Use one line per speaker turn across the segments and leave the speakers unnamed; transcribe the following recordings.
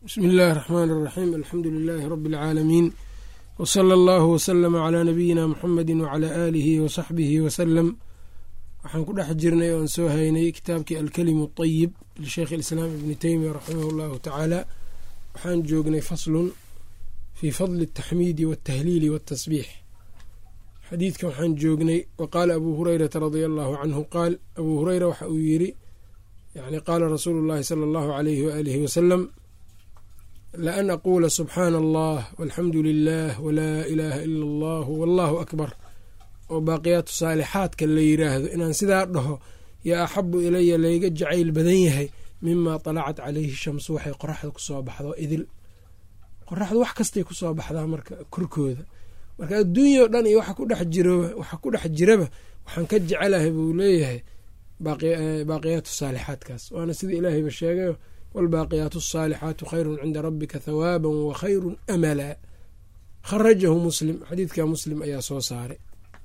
بسم الله الرحمن الرحيم الحمد لله رب العالمين وصلى الله وسلم على نبينا محمد وعلى آله وصحبه وسلم. waxaan ku dhex jirnay oon soo haynay kitaabkii alkelimu الطayib lisheekh اlislaam ibni teymiya raximah اllahu tacaala. waxaan joognay faslun fii fadli الtaxmiidi wالtahliili wالtasbiix. xadiidkan waxaan joognay waqaala abuu hurayrata radia allahu canhu qaal, abuu hureyra waxa uu yiri yani qaala rasuulu llahi sala allahu alayhi waalihi wasalam laan aquula subxaana allah walxamdu lilah walaa ilaaha ila allah wallahu akbar, oo baaqiyaatu saalixaadka la yiraahdo inaan sidaa dhaho yaa axabu ilaya layga jacayl badan yahay mimaa talacat calayhi shamsu, waxay qoraxda kusoo baxdo idil. qoraxdu wax kastay kusoo baxdaa marka korkooda, marka adduunya o dhan iyo waxa ku dhex jiraba waxaan ka jecelahay buu leeyahay baaqiyaatu saalixaadkaas, waana sida ilaahayba sheegayo wاlbaaqiyaatu الصaalixaatu khayru cinda rabika hawaaba wa khayru amala. kharajahu muslim, xadiidka muslim ayaa soo saaray.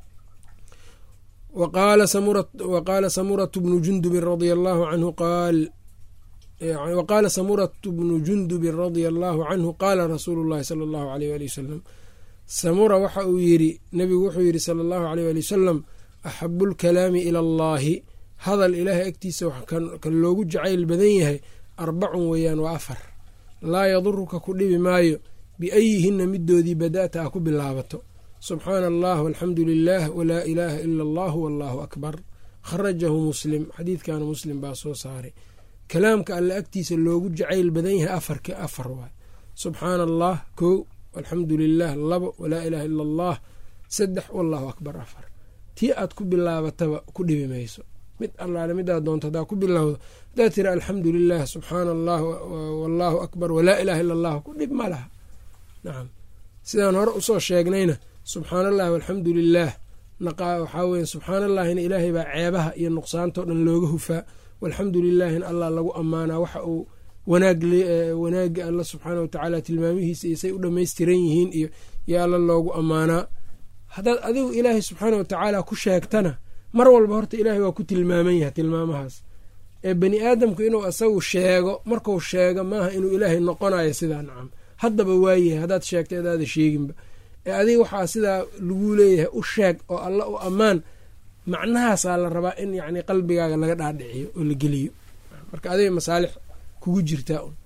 waqaala samuratu bnu jundubin radia allahu canhu qaal, waqaala samuratu bnu jundubin radia allahu canhu qaala rasuulu llahi sala allahu alayh ali wasalam, samura waxa uu yidhi nebigu wuxuu yidhi sala allahu alayh ali wasalam, axabu lkalaami ila allahi, hadal ilaahay agtiisa kan loogu jacayl badan yahay arbacun weeyaan, waa afar. laa yaduruka ku dhibi maayo biayihinna midoodii bada'ta ah ku bilaabato. subxaana allah walxamdu lilah walaa ilaaha ila allah wallahu akbar. kharajahu muslim, xadiidkana muslim baa soo saaray. kalaamka alle agtiisa loogu jacayl badan yahay afar waay. subxaana allah kow, alxamdu lilah labo, walaa ilaaha ila allah saddex, wallahu akbar afar. tii aad ku bilaabataba ku dhibi mayso, mid allaale midaad doonto hadaa ku bilowdo, hadaa tira alxamdu lilah subxaana allah wallahu akbar walaa ilaaha illa allah ku dhib ma laha. nacam, sidaan hore usoo sheegnayna subxaana allahi walxamdu lilah waxaa weye subxaana allahina ilaahay baa ceebaha iyo nuqsaantao dhan looga hufaa, walxamdu lilaahina allah lagu ammaanaa waxa uu wanaaga alla subxaana watacaala tilmaamihiisa iyo say u dhammaystiran yihiin iyo alla loogu ammaanaa. haddaad adigu ilaahay subxaana watacaala ku sheegtana mar walba horta ilaahay waa ku tilmaaman yahay tilmaamahaas, ee bani aadamku inuu asagu sheego, marku sheego maaha inuu ilaahay noqonayo sidaa. nacam, haddaba waayahay haddaad sheegto adaada sheeginba, ee adiga waxaa sidaa lagu leeyahay u sheeg oo alla u ammaan, macnahaasaa la rabaa in yacni qalbigaaga laga dhaadhiciyo oo la geliyo, marka adiga masaalix kugu jirtaa un.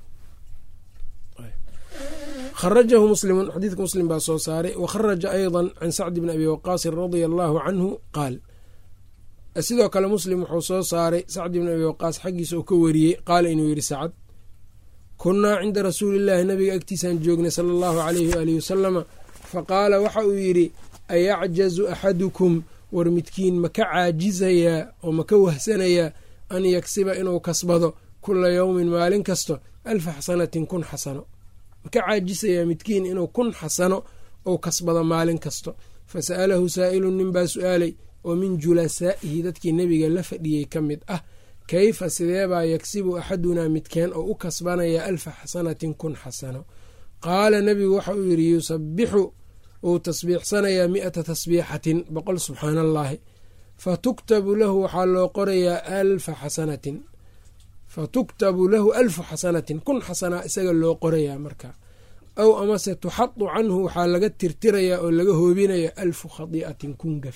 kharajahu muslimun, xadiidka muslim baa soo saaray. wakharaja ayضa can sacd bni abi waqaasin radia allahu canhu qaal, sidoo kale muslim wuxuu soo saaray sacd bni abi waqaas xaggiisa oo ka wariyey qaala inuu yidhi sacd, kunnaa cinda rasuulillaahi nabiga agtiisaan joognay sala allahu alayhi waalihi wasalama, faqaala waxa uu yidhi ayacjazu axadukum, war midkiin maka caajizayaa oo maka wahsanayaa an yagsiba inuu kasbado kula yowmin maalin kasto 1000 xasanatin 1000 xasano, maka caajisayaa midkiin inuu 1000 xasano ou kasbado maalin kasto. fasa'alahu saa'ilun, nin baa su-aalay oo min julasaa'ihi dadkii nebiga la fadhiyey ka mid ah, kayfa sideebaa yagsibu axadunaa midkeen oo u kasbanaya 1000 xasanatin 1000 xasano. qaala nebigu waxa uu yidhi yusabixu, uu tasbiixsanayaa 100 tasbiixatin 100 subxaana allaahi, fatuktabu lahu waxaa loo qorayaa 1000 xasanatin, fatuktabu lahu 1000 xasanatin 1000 xasanaa isaga loo qorayaa markaa. aw amase tuxadu canhu waxaa laga tirtirayaa oo laga hoobinaya 1000 khadii'atin 1000 gaf.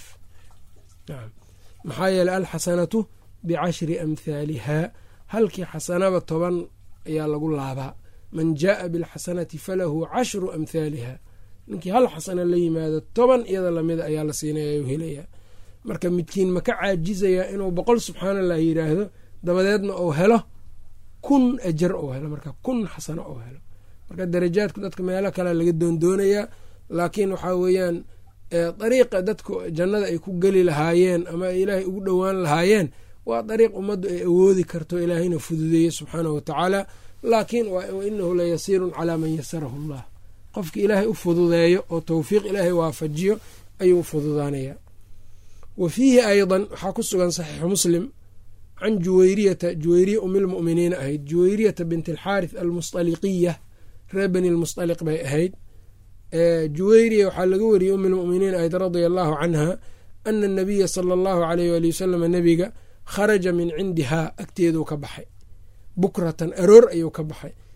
maxaa yeeley alxasanatu bicashri amhaalihaa, halkii xasanaba 10 ayaa lagu laabaa. man jaaa bilxasanati falahu 10 amhaaliha, ninkii hal xasana la yimaado 10 iyada lamida ayaa la siinaya u helayaa. marka midkiin maka caajizayaa inuu 100 subxaana allah yidhaahdo dabadeedna uu helo 1000 ajar ou helo, marka 1000 xasano ou helo. marka darajaadku dadka meelo kale laga doondoonayaa, laakiin waxaa weeyaan dariiqa dadku jannada ay ku geli lahaayeen ama ay ilaahay ugu dhowaan lahaayeen waa dariiq ummaddu ay awoodi karto, ilaahayna fududeeye subxaanahu watacaala. laakiin wainahu la yasiirun calaa man yasarahu allah, qofki ilaahay u fududeeyo oo towfiiq ilaahay waafajiyo ayuu fududaanayaa. wa fiihi ayضa waxaa ku sugan saxiixu muslim can juwayriya umilmu'miniina ahayd, juwayriyata bint alxaarith almusطaliqiya, reer bani lmusطaliq bay ahayd. juwayriya waxaa laga wariyey umilmuminiin ahayd radia allahu canha ana anabiya sala allahu alayh waali wasalam nebiga kharaja min cindihaa agteeduu ka baxay, bukratan aroor ayuu ka baxay,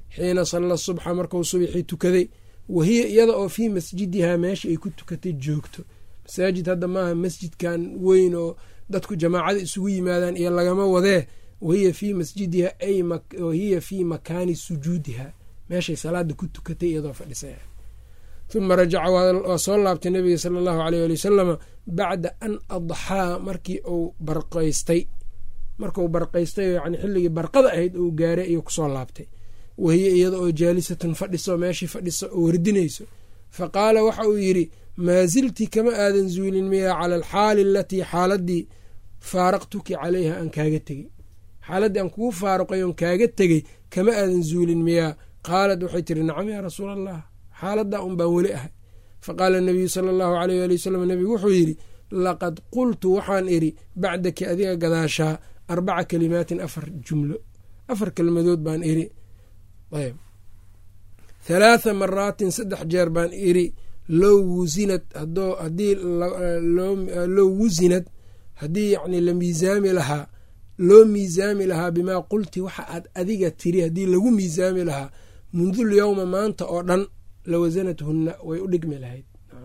xiina salla subxa markuu subxii tukaday wahiya iyada oo fii masjidihaa meesha ay ku tukatay joogto. masaajid hadda maaha masjidkan weyn oo dadku jamaacada isugu yimaadaan iyo lagama wadee, wahiya fii masjidiha wahiya fii makaani sujuudiha meeshay salaada ku tukatay iyadoo fadhisay. uma rajaca waa soo laabtay nabiga sala allahu aleyh ali wasalama bacda an adxaa markuu barqaystay yani xilligii barqada ahayd uu gaaray ayuu kusoo laabtay. wahiya iyada oo jaalisatun fadhiso meeshii fadhiso oo wardinayso. faqaala waxa uu yidhi maa zilti kama aadan zuulin miyaa cala alxaali alatii xaaladii faaraqtuki calayha aan kaaga tegey, xaaladdii aan kugu faaruqay oon kaaga tegey kama aadan zuulin miyaa? qaalad waxay tihi nacam yaa rasuula allah, xaaladdaa un baan weli ahay. faqaala nabiyu sala allahu aleyh ali wasalam nabigu wuxuu yidhi laqad qultu waxaan idhi bacdaki adiga gadaashaa 4 kalimaatin 4 jumlo 4 kelmadood baan idhi. ayb 3 maraatin 3 jeer baan idhi low wusinad haddii yani la miisaami lahaa loo miisaami lahaa bimaa qulti waxa aad adiga tiri haddii lagu miisaami lahaa mundul yowma maanta oo dhan lawasanathunna way u dhigmi lahayd.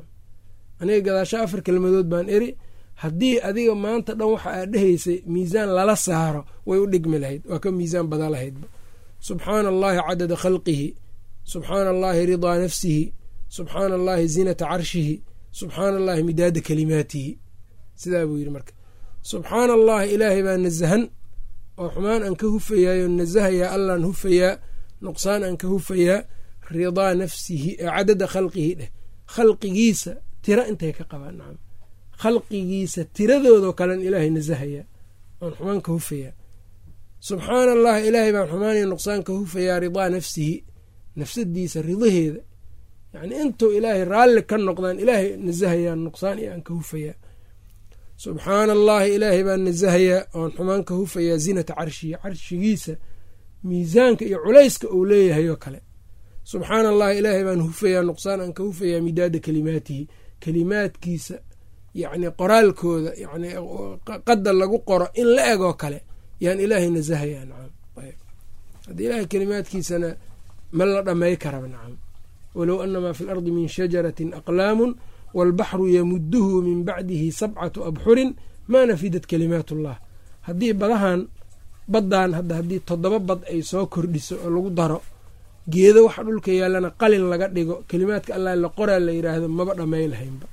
aniga gadaasho 4 kelmadood baan iri, haddii adiga maanta dhan waxa aad dhehaysay miisaan lala saaro way u dhigmi lahayd, waa ka miisaan badan lahaydba. subxaana allahi cadada khalqihi, subxaana allahi ridaa nafsihi, subxaana allahi zinata carshihi, subxaana allahi midaada kalimaatihi. sidaa buu yidhi marka subxaana allahi ilaahay baa nasahan oo xumaan aan ka hufayaayo nasahayaa allaan hufayaa, nuqsaan aan ka hufayaa, ridaa nafsihi cadada khalqihi dheh, khalqigiisa tira intay ka qabaan. nacam khalqigiisa tiradoodoo kalen ilaahay nasahayaa oon xumaan ka hufayaa. subxaana allahi ilaahay baan xumaan iyo nuqsaan ka hufayaa, ridaa nafsihi nafsadiisa ridaheeda, yani intuu ilaahay raalli ka noqdaan ilaahay nasahayaa, nuqsaan iyo aan ka hufayaa. subxaana allahi ilaahay baan nasahayaa oon xumaan ka hufayaa, zinata carshihi carshigiisa miisaanka iyo culayska uu leeyahay oo kale. subxaana allahi ilaahay baan hufayaa, nuqsaan aan ka hufayaa, midaada kalimaatihi kalimaadkiisa yani qoraalkooda yani qada lagu qoro in la eg oo kale yaan ilaahay nasahayaa. nacam haddii ilaahay kalimaadkiisana ma la dhamay karaba. nacam walow anamaa fi lardi min shajaratin aqlaamun waalbaxru yamuduhu min bacdihi 7 abxurin maa nafidat kalimaat ullah. haddii baddan haddii 7 bad ay soo kordhiso oo lagu daro geedo waxa dhulka yaallana qalin laga dhigo kalimaadka allah la qoraa la yidhaahdo maba dhamay lahaynba.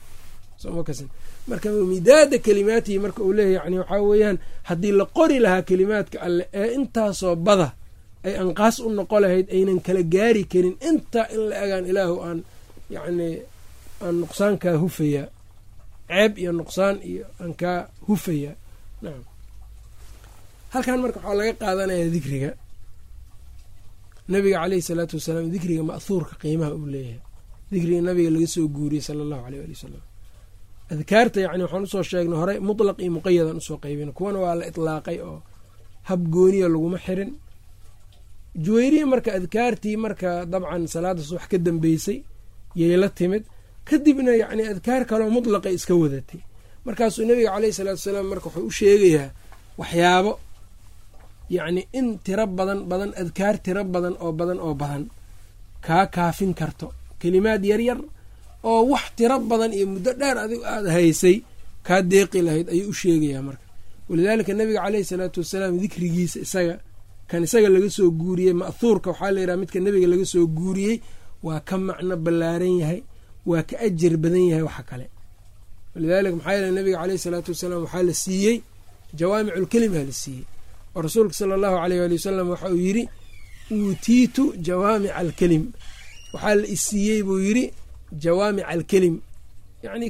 marka midaada kalimaatihi marka uu leeyahy yani waxaa weeyaan haddii la qori lahaa kalimaadka alle ee intaasoo bada ay anqaas u noqo lahayd aynan kala gaari karin intaa in la egaan ilaahu aan yani aan nuqsaan kaa hufayaa, ceeb iyo nuqsaan iyo aan kaa hufayaa. nacam halkan marka waxaa laga qaadanayaa dikriga nabiga caleyhi salaatu wasalaam, dikriga ma'huurka qiimaha uu leeyahay, dikriga nabiga laga soo guuriyey sala allahu aleyh ali wasalam. adkaarta yani waxaan usoo sheegnay hore mutlaq iyo muqayadan usoo qaybin, kuwana waa la itlaaqay oo hab gooniya laguma xirin. juwayriya marka adkaartii marka dabcan salaada subax ka dambeysay yay la timid, kadibna yani adkaar kaloo mutlaqay iska wadatay. markaasuu nabiga caleyhi salaatu wasalaam marka wuxuu u sheegayaa waxyaabo yani in tiro badan adkaar tiro badan oo badan kaa kaafin karto, kelimaad yaryar oo wax tiro badan iyo muddo dheer adigu aada haysay kaa deeqi lahayd ayuu u sheegayaa marka. walidaalika nabiga caleyhi salaatu wasalaam dikrigiisa isaga laga soo guuriyey ma'huurka waxaa la yidhaha midka nabiga laga soo guuriyey waa ka macno ballaaran yahay, waa ka ajar badan yahay waxa kale. walidaalika maxaa yeele nabiga caleyhi salaatu wasalaam waxaa la siiyey jawaamiculkelima la siiyey oo rasuulka sala allahu aleyh ali wasalam waxa uu yidhi uutiitu jawaamica alkelim, waxaa la isiiyey buu yidhi jawaamic alkelim, yacni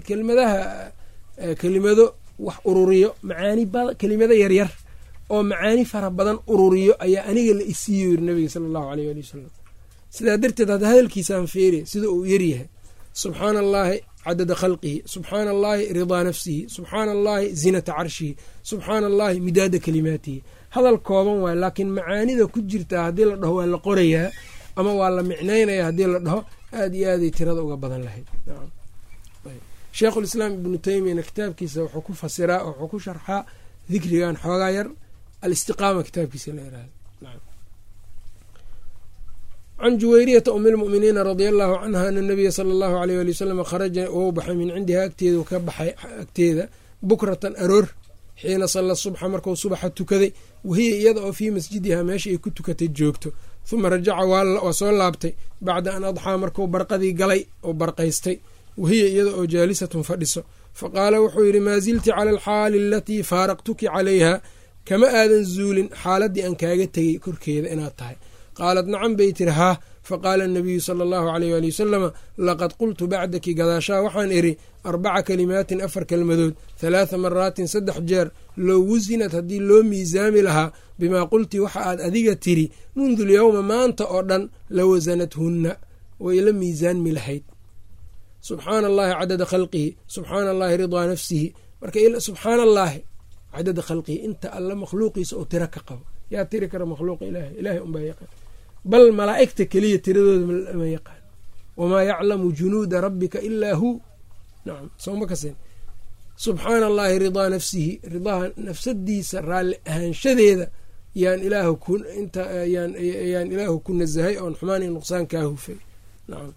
kelimado wax ururiyo macaani kelimado yaryar oo macaani fara badan ururiyo ayaa aniga la isiiyo yiri nabiga sala allahu aleyh ali wasalam. sidaa darteed hadda hadalkiisaan feeriya sida uu yaryahay subxaana allaahi cadada khalqihi, subxaana allaahi ridaa nafsihi, subxaana allaahi zinata carshihi, subxaana allaahi midaada kalimaatihi. hadal kooban waay, laakiin macaanida ku jirtaa haddii la dhaho waa la qorayaa ama waa la micnaynaya haddii la dhaho aada iyo aaday tirada uga badan lahayd. sheikhulislaam ibnu teymiyana kitaabkiisa wuxuu ku fasiraa oo wuxuu ku sharxaa dikrigan xoogaa yar alistiqaama kitaabkiisa la yihahdo. can juwayriyata umi lmu'miniina radia allahu canha ana nabiya sala allahu aleyh ali wasalam kharaja wou baxay min cindihaa agteedu ka baxay agteeda bukratan aroor xiina salla subxa markuu subaxa tukaday wahiya iyada oo fii masjidihaa meesha ay ku tukatay joogto huma rajaca waa soo laabtay bacda an adxaa markuu barqadii galay oo barqaystay wahiya iyada oo jaalisatun fadhiso faqaala wuxuu yidhi maa zilti cala alxaali alatii faaraqtuki calayha kama aadan zuulin xaaladdii aan kaaga tegey korkeeda inaad tahay qaalat nacam bay tiri haa faqaala anabiyu sala allahu aleyh ali wasalama laqad qultu bacdaki gadaashaa waxaan idhi 4 kalimaatin 4 kelmadood 3 maraatin 3 jeer low wusinad haddii loo miisaami lahaa bimaa qulti waxa aad adiga tiri mundu lyowma maanta oo dhan la wasanathunna way la miisaanmi lahayd subxaana allahi cadada khalqihi subxaana allahi ridaa nafsihi marka subxaana allaahi cadada khalqihi inta alla makhluuqiisa oo tiro ka qabo yaa tiri kara makhluuqa ilaahay unbaa yaqaan bal malaa'igta keliya tiradooda ma yaqaan wamaa yaclamu junuuda rabbika ilaa hu nacam sooma kasen subxaana allaahi ridaa nafsihi ridaha nafsadiisa raalli ahaanshadeeda yaan ilaahu ku nasahay oon xumaan iyo nuqsaan kaa hufay nacam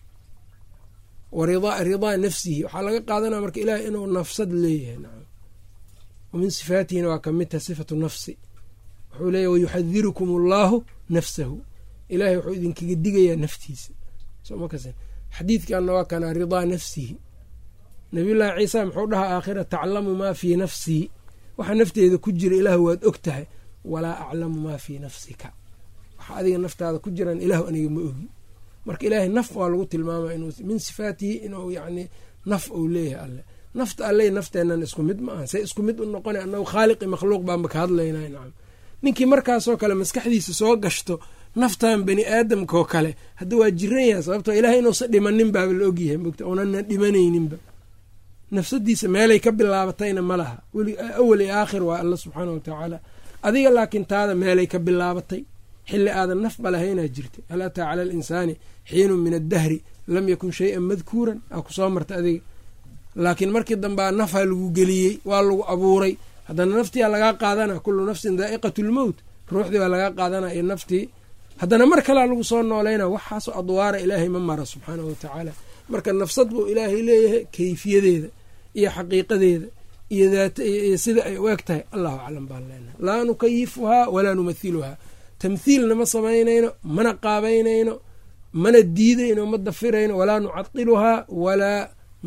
ridaa nafsihi waxaa laga qaadanaya marka ilahay inuu nafsad leeyahay nacam wamin sifaatihina waa kamidtaha sifatu nafsi wuxuu leeyahy wayuxadirukum allaahu nafsahu ilaahay wuxuu idinkaga digayaa naftiisa sooma kasen xadiidkanna waa kanaa ridaa nafsihi nabiyullaahi ciisa muxuu dhahaa aakhira taclamu maa fii nafsii waxa nafteeda ku jira ilaahu waad og tahay walaa aclamu maa fii nafsika waxa adiga naftaada ku jiraan ilaahu aniga ma ogi marka ilaahay naf waa lagu tilmaama inuu min sifaatihi inuu yacni naf uu leeyahay alle nafta alle nafteennan isku mid ma aha say isku mid u noqona annagu khaaliqi makhluuq baanba ka hadlaynay nacam ninkii markaasoo kale maskaxdiisa soo gashto naftan bani aadamkaoo kale hadda waa jiran yahay sababtoo ilaahay inuusan dhimanin baaba la ogyahay mogta oonana dhimanayninba nafsadiisa meelay ka bilaabatayna ma laha awal iyo aakhir waa alla subxaana wa tacaala adiga laakiin taada meelay ka bilaabatay xilli aadan nafba lahaynaa jirtay hal ataa cala alinsaani xiinun min addahri lam yakun shay-an madkuuran aa ku soo marta adiga laakiin markii dambea nafaa lagu geliyey waa lagu abuuray haddana naftiyaa lagaa qaadana kullu nafsin daa'iqatu lmowt ruuxdii baa lagaa qaadana iyo naftii haddana mar kalea lagu soo noolayna waxaasoo adwaara ilaahay ma mara subxaanahu wa tacaala marka nafsad buu ilaahay leeyahay kayfiyadeeda iyo xaqiiqadeeda iyo iyo sida ay u eg tahay allahu aclam baan leenahay laa nukayifuhaa walaa numathiluhaa tamthiilna ma samaynayno mana qaabaynayno mana diidayno ma dafirayno walaa nucadiluhaa walaa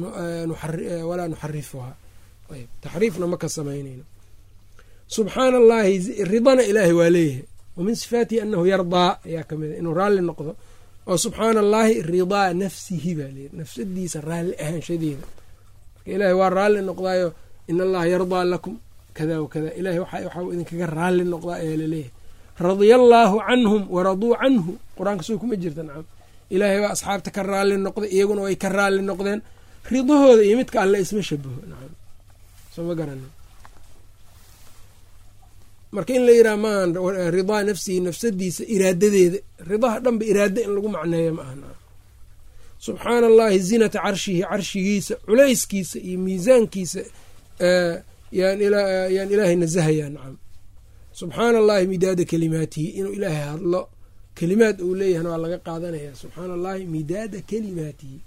nuxarifuhaa taxriifna ma ka samaynayno subxaana allaahi ridana ilaahay waa leeyahay wamin sifaatihi anahu yardaa ayaa ka mid a inuu raalli noqdo oo subxaana allaahi ridaa nafsihi baa leeyahy nafsadiisa raalli ahaanshadeeda marka ilaahay waa raalli noqdaayo in allaha yardaa lakum kada wakada ilahay waxaa idinkaga raalli noqdaa ayaa laleeyahay radia allaahu canhum waraduu canhu qur-aanka soo kuma jirta nacam ilaahay baa asxaabta ka raalli noqday iyaguna way ka raalli noqdeen ridahooda iyo midka alle isma shabaho nacam soo ma garanin marka in la yidhaha maahan ridaa nafsihi nafsadiisa iraadadeeda ridaha dhanba iraado in lagu macneeyo ma aha subxaana allaahi zinata carshihi carshigiisa culayskiisa iyo miisaankiisa yaan ilaahay nasahayaa nacam subxaana allaahi midaada kalimaatihi inuu ilaahay hadlo kelimaad uu leeyahana waa laga qaadanaya subxaana allaahi midaada kalimaatihi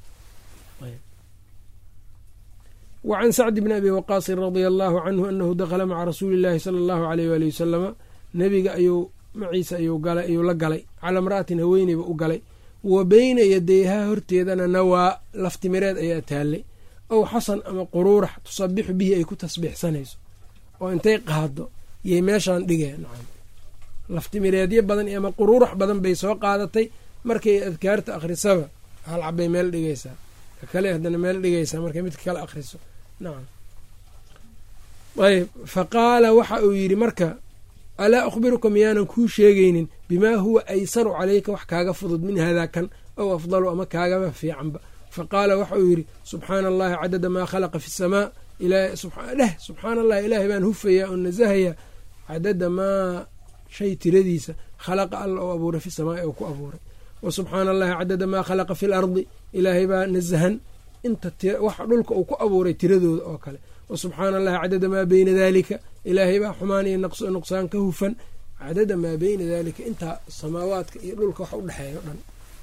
wacan sacd bni abi waqaasin radia allaahu canhu anahu dakhala maca rasuuli illaahi sala allahu aleyh waali wasalama nebiga maciisa ayuu la galay calaa imra'atin haweeneyba u galay wa beyna yadayhaa horteedana nawaa laftimireed ayaa taallay ow xasan ama quruurax tusabixu bihi ay ku tasbiixsanayso oo intay qaado yay meeshaan dhigeen nacam laftimireedyo badan ama quruurax badan bay soo qaadatay markay adkaarta akhrisaba hal cabbay meel dhigaysaa ka kale haddana meel dhigaysaa markay midka kale akhriso nacam ayb fa qaala waxa uu yidhi marka alaa akhbiruka miyaanan kuu sheegaynin bimaa huwa aysaru calayka wax kaaga fudud min haadaa kan ow afdalu ama kaagaba fiicanba fa qaala waxa uu yidhi subxaana allahi cadada maa khalaqa fi samaa subxaana allahi ilaahay baan hufayaa oo nasahayaa cadada maa shay tiradiisa khalaqa alla oo abuuray fi samaai oo ku abuuray wa subxaana allahi cadada maa khalaqa fi lardi ilaahay baa nasahan inta waxa dhulka uu ku abuuray tiradooda oo kale wa subxaana allahi cadada maa beyna daalika ilaahay baa xumaan iyo nuqsaan ka hufan cadada maa beyna dalika intaa samaawaadka iyo dhulka wax udhexeeya o dhan.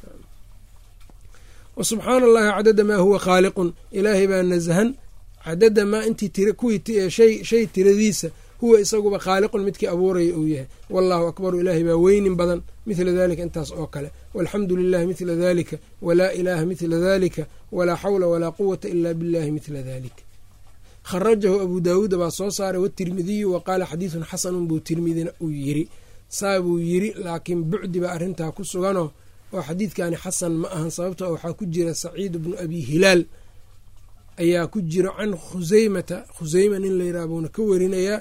wa subxaana allahi cadada maa huwa khaaliqun ilaahay baa nasahan cadada maa intii kuwii shay tiradiisa huwa isaguba khaaliqun midkii abuuraya uu yahay. wallahu akbaru ilaahay baa weynin badan mithla dalika intaas oo kale. walxamdu lilahi mithla dalika walaa ilaaha mithla dalika walaa xawla walaa quwata ila billahi mithla dalika. kharajahu abu daawuuda baa soo saaray watirmidiyu wa qaala xadiidun xasanun buu tirmidina uu yiri. saa buu yiri laakiin bucdi baa arrintaa ku suganoo oo xadiidkani xasan ma ahan sababto waxaa ku jira saciid bnu abi hilaal ayaa ku jiro can khuseyma nin la yiraha buuna ka warinayaa.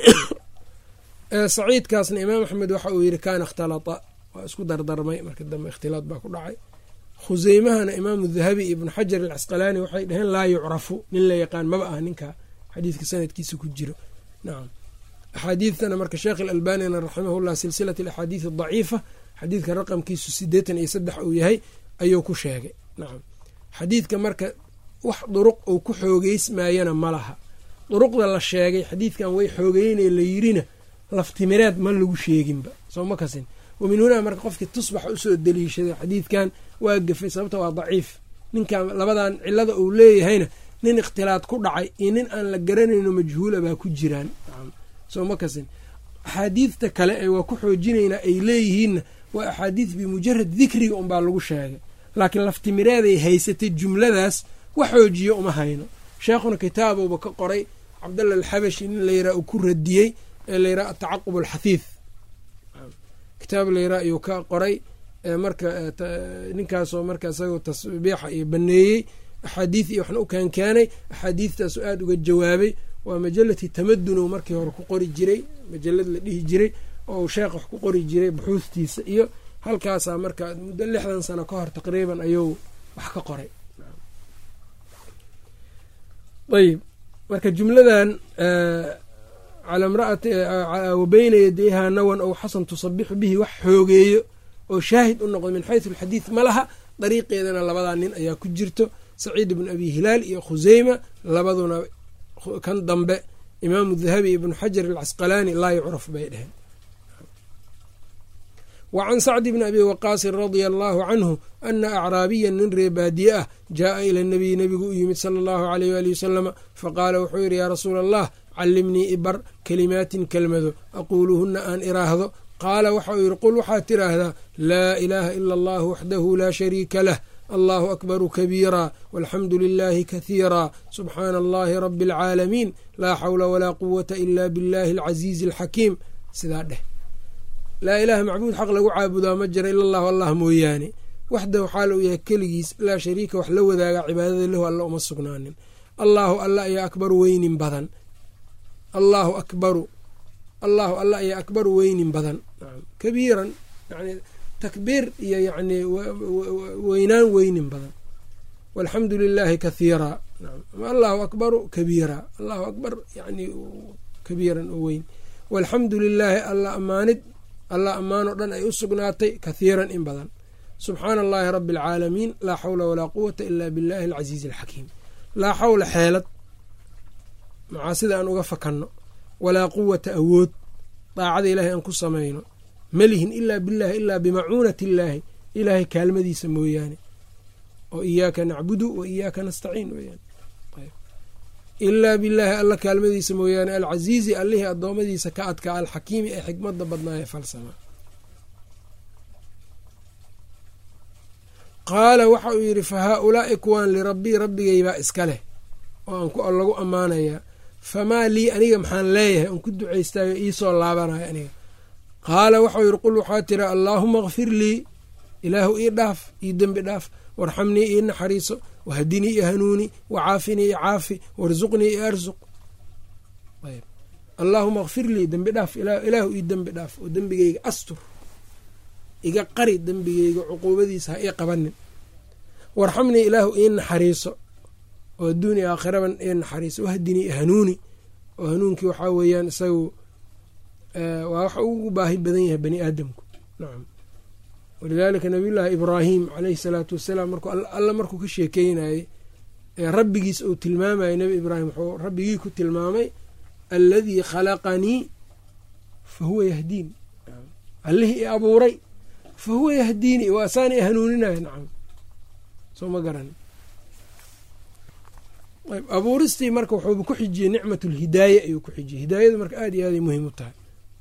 saciidkaasna imaam axmed waxa uu yiri kaana ikhtalata waa isku dardarmay marka dambe ikhtilaad baa ku dhacay. khuseymahana imaamu dahabi iyo ibnu xajar alcasqalaani waxay dhaheen laa yucrafu nin la yaqaan maba ah ninka xadiidka sanadkiisa ku jiro. nacam axaadiidtana marka sheekh alalbanina raximahullah silsilat alaxaadiid adaciifa xadiidka raqamkiisu 83 uu yahay ayuu ku sheegay. nacam xadiidka marka wax duruq uu ku xoogeysmaayana ma laha. duruqda la sheegay xadiidkan way xoogeynay la yirina laftimireed ma lagu sheeginba soo ma kasin. wamin hunaa marka qofkii tusbaxa usoo daliishaday xadiidkan waa gafay sababta waa daciif. ninkan labadan cilada uu leeyahayna nin ikhtilaad ku dhacay iyo nin aan la garanayno majhuula baa ku jiraan soo ma kasin. axaadiidta kale ee waa ku xoojinaynaa ay leeyihiinna waa axaadiid bimujarad dikriga unbaa lagu sheegay laakiin laftimireeday haysatay jumladaas wax xoojiyo uma hayno. sheekhuna kitaabuba ka qoray cabdalla alxabashi nin layraa uu ku radiyey ee layraa atacaqub alxahiid kitaab layraa ayuu ka qoray marka ninkaasoo marka isagoo tasbiixa iyo baneeyey axaadiid iyo waxna u keenkeenay axaadiidtaasu aada uga jawaabay. waa majalati tamadunu markii hore ku qori jiray majalad la dhihi jiray oo sheekh wax ku qori jiray buxuustiisa iyo halkaasaa marka muddo 60 sano ka hor taqriiban ayuu wax ka qoray. ayb marka jumladan cala imraati wabayna yadayha nawan ow xasan tusabixu bihi wax xoogeeyo oo shaahid u noqdo min xaysu alxadiid ma laha. dariiqeedana labadaa nin ayaa ku jirto saciid ibnu abi hilaal iyo khuseyma labaduna kan dambe imaamu dahabi ibnu xajar alcasqalaani laa yucraf bay dheheen. wa can sacd bni abi waqaasin radia allaahu canhu ana acraabiyan nin ree baadiye ah jaaa ila nabiyi nebigu u yimid sala allahu alayh waali wasalama faqaala wuxuu yidhi yaa rasuula allah callimnii ibar kalimaatin kelmado aquuluhunna aan iraahdo. qaala waxa uu yidhi qul waxaad tiraahdaa laa ilaaha ila allahu waxdahu laa shariika lah allahu akbaru kabiira walxamdu lilaahi kahiira subxaana allahi rabi alcaalamiin laa xawla walaa quwata ila billahi alcasiizi alxakiim. sidaa dheh laa ilaaha macbuud xaq lagu caabudaa ma jira ila allahu allah mooyaane waxdahu xaal uu yahay keligiis laa shariika wax la wadaaga cibaadada lahu alla uma sugnaanin. allaahu alla ayaa akbaru weynin badan allaahu akbaru allaahu alla ayaa akbaru weynin badan kabiiran yani takbiir iyo yani weynaan weynin badan. walxamdu lilaahi kahiira allaahu akbaru kabiira allahu akbar yani kabiiran oo weyn. walxamdu lilaahi alla ammaanoo dhan ay u sugnaatay kahiiran in badan. subxaana allahi rabi alcaalamiin laa xawla walaa quwata ila billahi alcasiizi alxakiim. laa xawla xeelad macaasida aan uga fakanno walaa quwata awood daacada ilaahay aan ku samayno malihin ilaa billahi ilaa bimacuunati illaahi ilaahay kaalmadiisa mooyaane oo iyaaka nacbudu wa iyaaka nastaciin weyaan. ilaa billaahi alla kaalmadiisa mooyaane alcasiizi allihii addoommadiisa ka adkaa alxakiimi ee xikmadda badnaaye falsama. qaala waxa uu yidhi fa haa-ulaa'i kuwaan lirabbii rabbigaybaa iska leh oo aan lagu ammaanayaa famaa lii aniga maxaan leeyahay oon ku ducaystaayo iisoo laabanayo aniga. qaala waxau yidhi qul waxaa tira allaahuma kfir lii ilaahu ii dhaaf ii dembi dhaaf warxamnii ii naxariiso wahdinii i hanuuni wacaafinii i caafi warsuqnii i arsuq. allaahuma kfir lii dembi dhaaf ilaahu ii dembi dhaaf oo dembigeyga astur iga qari dembigeyga cuquubadiisa ha ii qabanin. warxamnii ilaahu ii naxariiso oo adduuniya aakhiraban ii naxariiso wahdinii i hanuuni oo hanuunkii waxaa weeyaan isagu waa waxa ugu baahi badan yahay bani aadamku. nacam walidaalika nabiyullaahi ibraahim caleyhi salaatu wasalaam alla markuu ka sheekeynayey rabbigiis uu tilmaamayay nebi ibraahim wuxuu rabbigii ku tilmaamay alladii khalaqanii fa huwa yahdiin allihii i abuuray fa huwa yahdiini waa saana i hanuuninaya. nacam soo ma garan. ayb abuuristii marka wuxuuba ku xijiyey nicmatulhidaaya ayuu ku xijiyey. hidaayada marka aad iyo aaday muhiim u tahay.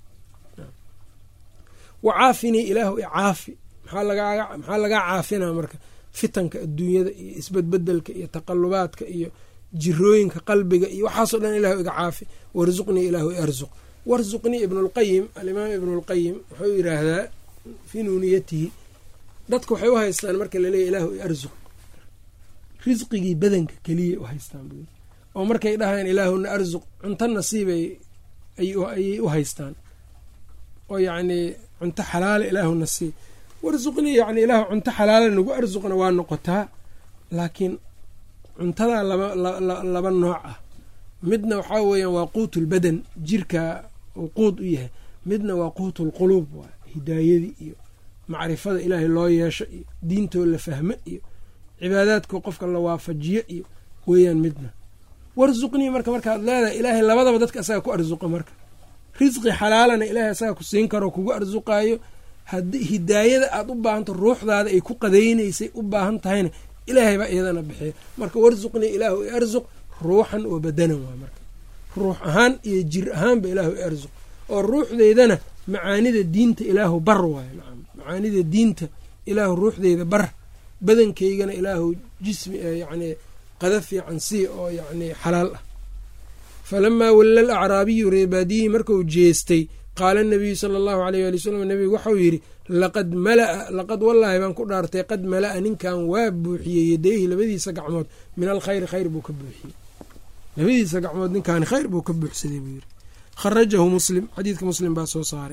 wa caafinii ilaahu i caafi, maxaa lagaa caafinaa marka fitanka adduunyada iyo isbedbedelka iyo taqalubaadka iyo jirooyinka qalbiga iyo waxaasoo dhan ilaahu iga caafi. warzuqnii ilaahu i arzuq. warzuqnii ibnulqayim alimaam ibnulqayim wuxuu yidhaahdaa fii nuuniyatihi, dadka waxay u haystaan marka laleeya ilaahu i arzuq risqigii badanka keliya u haystaan buu yiri, oo markay dhahayan ilaahuna arzuq cunto nasiibay ayay u haystaan, oo yacnii cunto xalaala ilaahu nasiib. warzuqnii yacni ilaahu cunto xalaala nagu arzuqna waa noqotaa, laakiin cuntadaa laba nooc ah. midna waxaa weeyaan waa quutulbadan, jirka uu quud u yahay. midna waa quutulquluub, waa hidaayadii iyo macrifada ilaahay loo yeesho iyo diintoo la fahmo iyo cibaadaadka qofka la waafajiyo iyo weeyaan midna. warzuqnii markaad leedahay ilaahay labadaba dadka asaga ku arsuqo. marka risqi xalaalana ilaahay asaga ku siin karo kugu arsuqaayo. haddii hidaayada aad u baahanto ruuxdaada ay ku qadaynaysay u baahan tahayna ilaahay baa iyadana bixiya. marka warzuqnii ilaahu i arsuq ruuxan wa badanan waa marka ruux ahaan iyo jir ahaanba ilaahu i arsuq, oo ruuxdeydana macaanida diinta ilaahu bar waayo. nacam macaanida diinta ilaahu ruuxdeyda bar, badankaygana ilaahu jismi yacni qada fiican sii oo yacni xalaal ah. falamaa walla alacraabiyu reebaadiyihii markuu jeestay qaala nabiyu sala allahu alayh ali wasalam, nabigu waxau yidhi laqad wallaahi baan ku dhaartay qad mala'a ninkan waa buuxiyey yadayhi labadiisa gacmood min alkhayri khayr buu ka buuxiyey. labadiisa gacmood ninkaani khayr buu ka buuxsaday buu yidhi. kharajahu muslim, xadiidka muslim baa soo saaray.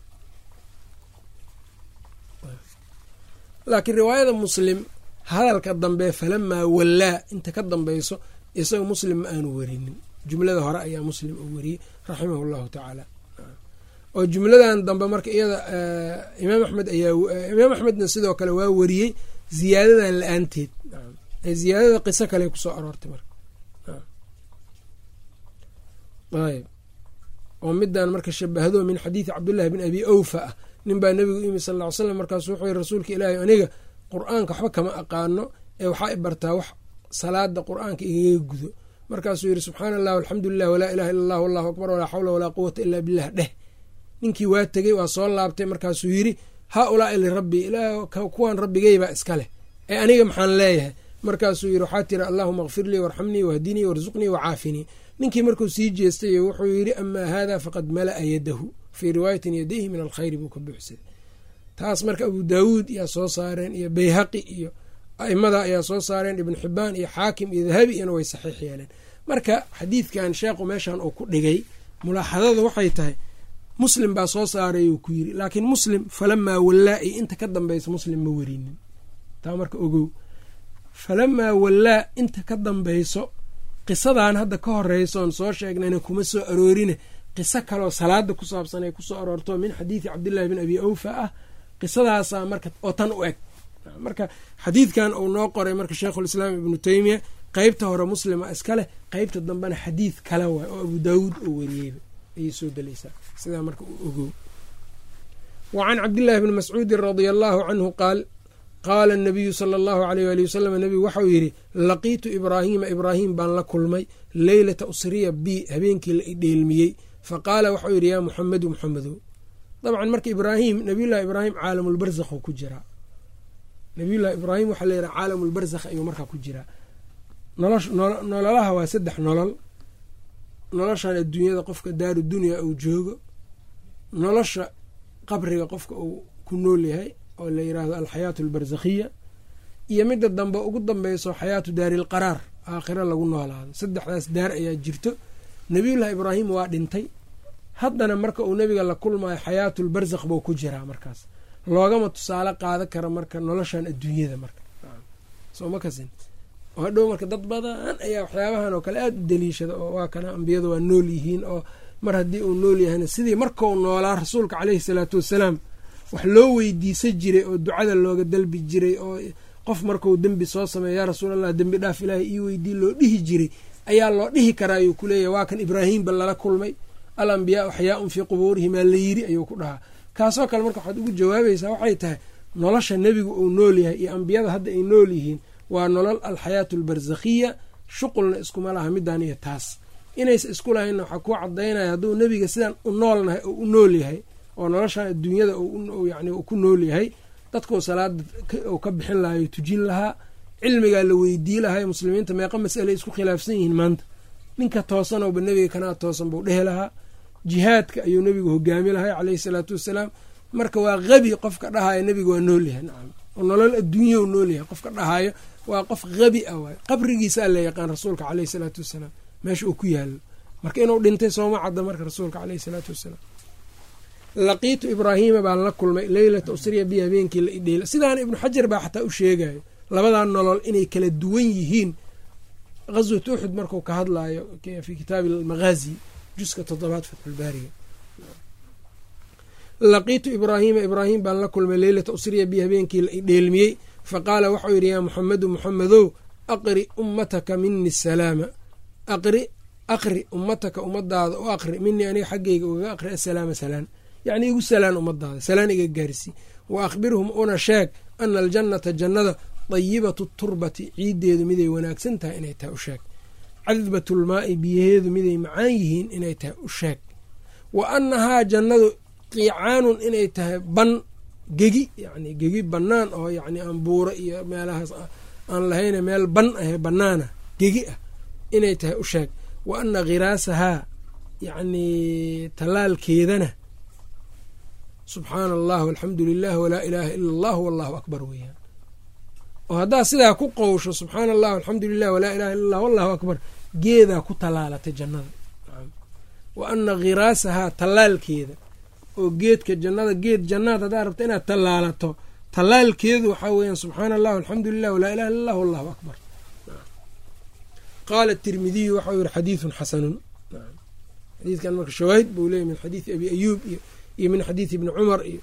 laakiin riwaayada muslim hadalka dambe falamaa wallaa inta ka dambayso isaga muslim ma aanu werinin. jumlada hore ayaa muslim uu weriyey raximahu llahu tacaala. oo jumladan dambe marka iyada imaam axmedna sidoo kale waa weriyey ziyaadadan la-aanteed. ziyaadada qiso kale kusoo aroortay marka ayb oo midan marka shabahdo min xadiidi cabdullaahi bin abi awfa ah. nin baa nebigu yimi sal ll ly slam, markaasu wuxuu yihi rasuulka ilaahay aniga qur-aanka waxba kama aqaano ee waxaa i bartaa wax salaada qur-aanka igaga gudo. markaasuu yihi subxaana allah alxamdulilah walaa ilaha illa allah wallahu akbar walaa xawla walaa quwata ila billah dheh. ninkii waa tegey waa soo laabtay, markaasuu yidhi haa-ulaa'i lirabbii, ilaah kuwan rabbigeybaa iska leh ee aniga maxaan leeyahay. markaasuu yidhi waxaa tiri allahuma kfir lii warxamnii wahdinii warzuqnii wacaafinii. ninkii markuu sii jeestay wuxuu yidhi amaa haada faqad mala'a yadahu, fii riwaayatin yadayhi min alkhayri buu ka buuxsaday. taas marka abu daawuud ayaa soo saareen iyo bayhaqi iyo a'imada ayaa soo saareen, ibn xibaan iyo xaakim iyo dahabi iyana way saxiix yeeleen. marka xadiidkan sheekhu meeshan uu ku dhigay mulaaxadada waxay tahay muslim baa soo saaray uu ku yiri, laakiin muslim falamaa wallaa iyo inta ka dambaysa muslim ma werinin. taa marka ogow, falamaa wallaa inta ka dambayso qisadan hadda ka horeysoon soo sheegnayna kuma soo aroorine qiso kaloo salaada ku saabsan ay kusoo aroorto min xadiidi cabdillahi bin abi awfa ah. qisadaasaa marka oo tan u eg. marka xadiidkan uu noo qoray marka sheikhulislaam ibnu teymiya qeybta hore muslima iskaleh, qeybta dambena xadiid kale waay oo abu daawuud oo weriyeyba ayay soo gelaysaa. sidaa marka u ogow. wa can cabdillaahi bni mascuudin radia allaahu canhu qaal qaala anabiyu sala allahu alayh ali wasalam, nabigu waxau yidhi laqiitu ibraahiima ibraahim baan la kulmay leylata usriya bi habeenkii la idheelmiyey. faqaala waxau yidhi yaa muxamedu muxamedow. dabcan marka ibraahim nabiyullahi ibraahim caalamulbarzakh ku jiraa. nabiyullahi ibraahim waxaa la yidhaha caalamulbarzakh ayuu markaa ku jiraa. nololaha waa 3 nolol. noloshan adduunyada qofka daaru dunya uu joogo, nolosha qabriga qofka uu ku nool yahay oo la yiraahdo alxayaatu albarzakhiya, iyo midda dambe ugu dambeyso xayaatu daarilqaraar, aakhiro lagu noolaado. 3daas daar ayaa jirto. nabiyullahi ibraahim waa dhintay, haddana marka uu nebiga la kulmayo xayaatulbarzakh buu ku jiraa. markaas loogama tusaale qaada kara marka noloshan adduunyada marka soo ma kasin. oo hadhow marka dad badan ayaa waxyaabahan oo kale aada u daliishada, oo waa kana ambiyada waa nool yihiin, oo mar haddii uu nool yahayna sidii markau noolaa rasuulka caleyhi salaatu wassalaam wax loo weydiisan jiray oo ducada looga dalbi jiray, oo qof markuu dembi soo sameeya yaa rasuulallah dembi dhaaf ilaahay ii weydii loo dhihi jiray ayaa loo dhihi karaa ayuu ku leeyahay. waa kan ibraahimba lala kulmay, alambiyaau axyaaun fii qubuurihimaa la yiri ayuu ku dhahaa. kaasoo kale marka waxaad ugu jawaabaysaa waxay tahay nolosha nebigu uu nool yahay iyo ambiyada hadda ay nool yihiin waa nolol alxayaatu albarsakhiya shuqulna iskuma laha midaan iyo taas inaysa isku lahaynna waxaa kuu cadaynaya hadduu nebiga sidaan u noolnahay oo u nool yahay oo noloshan adduunyada yani uu ku nool yahay dadkuu salaada uu ka bixin lahayo tujin lahaa cilmigaa la weydii lahay muslimiinta meeqa mas'alay isku khilaafsan yihiin maanta ninka toosanowba nebiga kanaa toosan buu dhehi lahaa jihaadka ayuu nebigu hogaami lahay caleyhi salaatu wassalaam marka waa habi qofka dhahaayo nebiga waa nool yahay nacam oo nolol adduunya u nool yahay qofka dhahaayo waa qof habi ah waay qabrigiisa alla yaqaan rasuulka caleyhi salaatu wassalaam meesha uu ku yaalo marka inuu dhintay sooma cadda marka rasuulka caleyhi salaatu wassalaam laqiitu ibraahiima baan la kulmay leylata usriya bi habeenkii la idheyla sidaana ibnu xajar baa xataa u sheegayo labadaa nolol inay kala duwan yihiin ghaswat uxud marku ka hadlaayo fi kitaabi almaghaazi juska 7 fatxulbaariga laqiitu ibraahiima ibraahim baan la kulmay leylata usriya bi habeenkii la idheelmiyey faqaala waxau yidhi yaa muxamedu muxamedow aqri ummataka mini salaama aqri ummataka ummadaada u aqri minii aniga xaggayga ugaga aqri asalaama salaan yacni igu salaan ummadaada salaan iga gaarsii wa akhbirhum una sheeg ana aljannata jannada dayibatu turbati ciiddeedu miday wanaagsan tahay inay tahay u sheeg cadbatulmaa'i biyaheedu miday macaan yihiin inay tahay u sheeg wa annahaa jannadu qiicaanun inay tahay ban gegi yani gegi bannaan oo yacni aan buuro iyo meelahaas aan lahayne meel ban ahe bannaana gegi ah inay tahay u sheeg wa anna khiraasahaa yacnii tallaalkeedana subxaana allah walxamdu lilah walaa ilaaha ila allah wallahu akbar weeyaan oo haddaad sidaa ku qowsho subxaana allah alxamdu lilah walaa ilaha illa allah wallahu akbar geedaa ku tallaalatay jannada wa anna khiraasahaa tallaalkeeda oo geedka jannada geed jannaad haddaad rabta inaad tallaalato tallaalkeedu waxaa weeyaan subxaana allah alxamdu lilah walaa ilaha illa allah wallahu akbar qaala tirmidiyu waxau yihi xadiidun xasanun xadiidkan marka shawaahid buu leeyay min xadiidi abi ayuub iyo min xadiidi ibni cumar iyo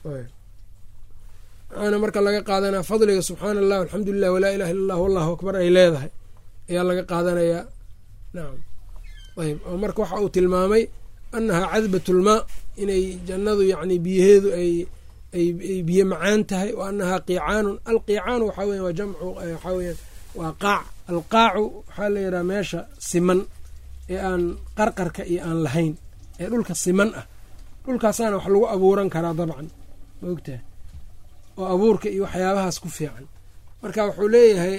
waxaana marka laga qaadanaya fadliga subxaana allah alxamdu lilah walaa ilaha illa allah wallahu akbar ay leedahay ayaa laga qaadanayaa nacam ayb oo marka waxa uu tilmaamay annahaa cadbatulmaa inay jannadu yacni biyaheedu ay biyo macaan tahay wa annahaa qiicaanun alqiicaanu waxaa weya waa jamcu waxaa weyaan waa qaac alqaacu waxaa la yidhaha meesha siman ee aan qarqarka iyo aan lahayn ee dhulka siman ah dhulkaasaana wax lagu abuuran karaa dabcan ma ogtahay oo abuurka iyo waxyaabahaas ku fiican marka wuxuu leeyahay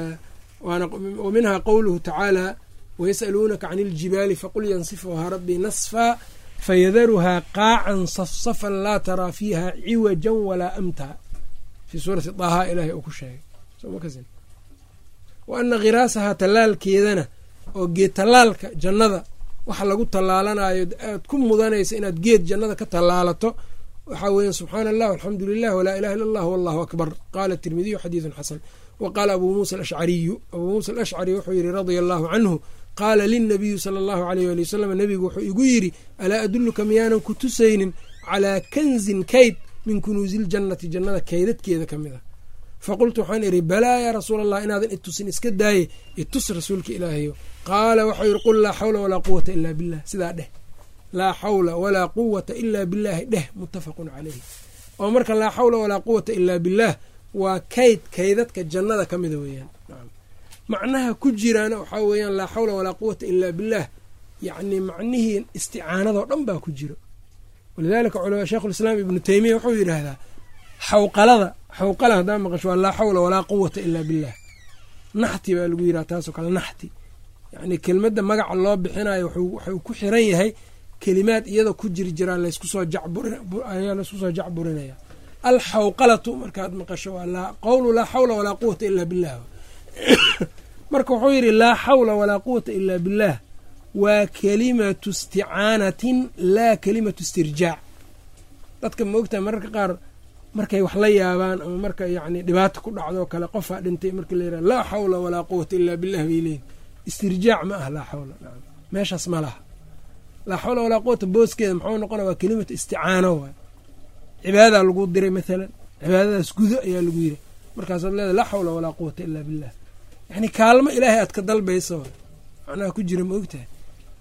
wa minhaa qowluhu tacaala wayas'aluunaka can iljibaali faqul yansifuhaa rabbii nasfaa fayadaruhaa qaacan safsafan laa taraa fiiha ciwajan walaa amtaa fii suurati daaha ilaahay uu ku sheegay wa anna khiraasahaa tallaalkeedana oo geed tallaalka jannada waxa lagu tallaalanayo aad ku mudanaysa inaad geed jannada ka tallaalato waxaa weya subxaana allah alxamdu lilah walaa ilaha illa allah wallahu akbar qaala tirmidiyu xadiidun xasan wa qaala abuu muusa alashcariyu abuu muusa alashcari wuxuu yihi radia allahu canhu qaala lilnabiyu sala allahu alayh ali wasalam nebigu wuxuu igu yidhi alaa adulluka miyaanan ku tusaynin calaa kanzin kayd min kunuusiiljannati jannada kaydadkeeda ka mid ah faqultu waxaan idhi balaa yaa rasuula allah inaadan itusin iska daaye itus rasuulka ilaahayo qaala waxau yidhi qul laa xawla walaa quwata ilaa billah sidaa dheh laa xawla walaa quwata ilaa billaahi dheh muttafaqun calayhi oo marka laa xawla walaa quwata ilaa billaah waa kaydadka jannada ka mida weeyaan macnaha ku jiraana waxaa weeyaan laa xawla walaa quwata ilaa billaah yacni macnihii isticaanadoo dhan baa ku jiro walidaalika sheikhulislaam ibnu teymiya wuxuu yidhaahdaa xawqala haddaa maqasho waa laa xawla walaa quwata ilaa billah naxti baa lagu yidhaha taasoo kale naxti yacni kelmadda magaca loo bixinayo waxuu ku xiran yahay kelimaad iyadoo ku jiraan laysku soo jacburinaya alxawqalatu markaad maqasho waa qowlu laa xawla walaa quwata ilaa billah marka wuxuu yidhi laa xawla walaa quwata ilaa billaah waa kelimatu isticaanatin laa kelimatu istirjaac dadka maogtahay mararka qaar markay wax la yaabaan ama marka yacni dhibaata ku dhacdoo kale qofaa dhintay markii la yidhaha laa xawla walaa quwata ilaa billah bay leeyihin istirjaac ma ah laa xawla meeshaas ma laha laa xawla walaa quwata booskeeda muxuu noqona waa kelimatu isticaano waay cibaadaa lagu diray maalan cibaadadaas gudo ayaa lagu yiri markaasaad leedahay laa xawla walaa quwata ilaa billah yacni kaalmo ilaahay aad ka dalbaysa waay macnaha ku jira ma ogtahay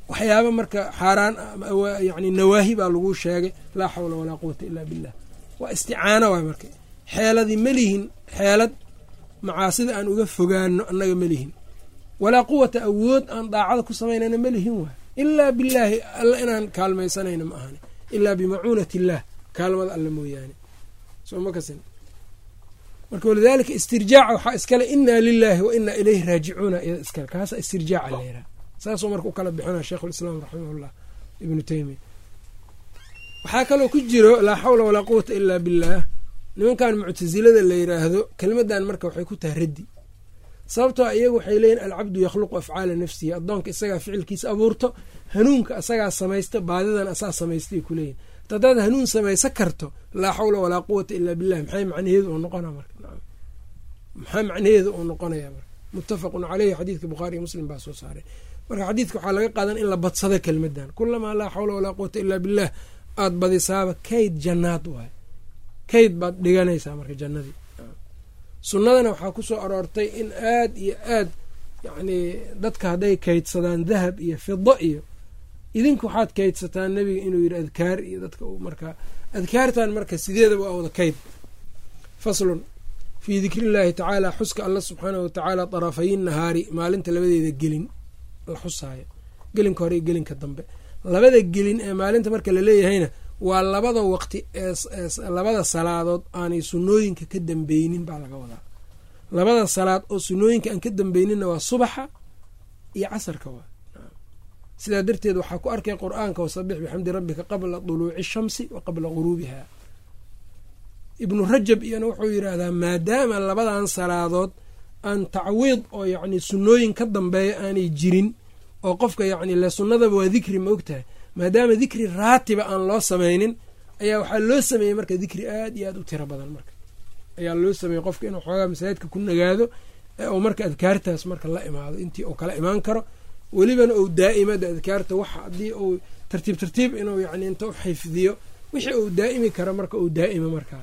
waxyaaba marka xaaraan yani nawaahi baa lagu sheegay laa xawla walaa quwata ilaa billah waa isticaano waay marka xeeladii malihin xeelad macaasida aan uga fogaano annaga malihin walaa quwata awood aan daacada ku samaynana malihin waay ilaa billaahi alla inaan kaalmaysanayna ma ahani ilaa bimacuunati illaah kaalmada alla mooyaane soo ma kasin marka walidaalika istirjaaca waxaa iskale inaa lilaahi wa inaa ilayhi raajicuuna iyada iskale kaasa istirjaaca la yidhaha saasuu marka u kala bixinaa sheikhulislaam raximahullah ibnu taymiya waxaa kaloo ku jiro laa xawla walaa quwata ilaa billaah nimankan muctasilada la yidhaahdo kelmadan marka waxay ku tahay raddi sababtoo iyagu waxay leeyihin alcabdu yakhluqu afcaala nafsihi addoonka isagaa ficilkiisa abuurto hanuunka asagaa samaysta baadidan asaa samaystay kuleeyihin hadaad hanuun samaysa karto laa xawla walaa quwata ilaa billah maxay macnaheedu uu noqona marka maxaa macnaheedu uu noqonaya marka muttafaqun caleyhi xadiidka bukhaari iyo muslim baa soo saaray marka xadiidka waxaa laga qaadan in la badsado kelmadan kulamaa laa xawla walaa quwata ilaa billah aada badisaaba kayd jannaad waay kayd baad dhiganaysaa marka jannadii sunnadana waxaa ku soo aroortay in aad iyo aad yacnii dadka hadday kaydsadaan dahab iyo fido iyo idinku waxaad kaydsataan nebiga inuu yidhi adkaar iyo dadka markaa adkaartan marka sideedaba waa wada kayd faslun fii dikrillaahi tacaala xuska alla subxaanahu watacaala tarafayin nahaari maalinta labadeeda gelin la xusaayo gelinka hore iyo gelinka dambe labada gelin ee maalinta marka laleeyahayna waa labada waqti ee labada salaadood aanay sunnooyinka ka dambeynin baa laga wadaa labada salaad oo sunnooyinka aan ka dambeyninna waa subaxa iyo casarka waa sidaa darteed waxaa ku arkay qur-aanka wasabix bixamdi rabbika qabla duluuci shamsi wa qabla guruubiha ibnu rajab iyana wuxuu yidhaahdaa maadaama labadan salaadood aan tacwiid oo yacni sunnooyin ka dambeeya aanay jirin oo qofka yacni le sunnadaba waa dikri ma ogtahay maadaama dikri raatiba aan loo samaynin ayaa waxaa loo sameeyey marka dikri aad iyo aad u tiro badan marka ayaa loo sameeyey qofka inuu xoogaa masaajidka ku nagaado oo marka adkaartaas marka la imaado intii uu kala imaan karo welibana ou daa'imada adkaarta waxa haddii uu tartiib tartiib inuu yani inta u xifdiyo wixii uu daa'imi karo marka uu daa'ima markaa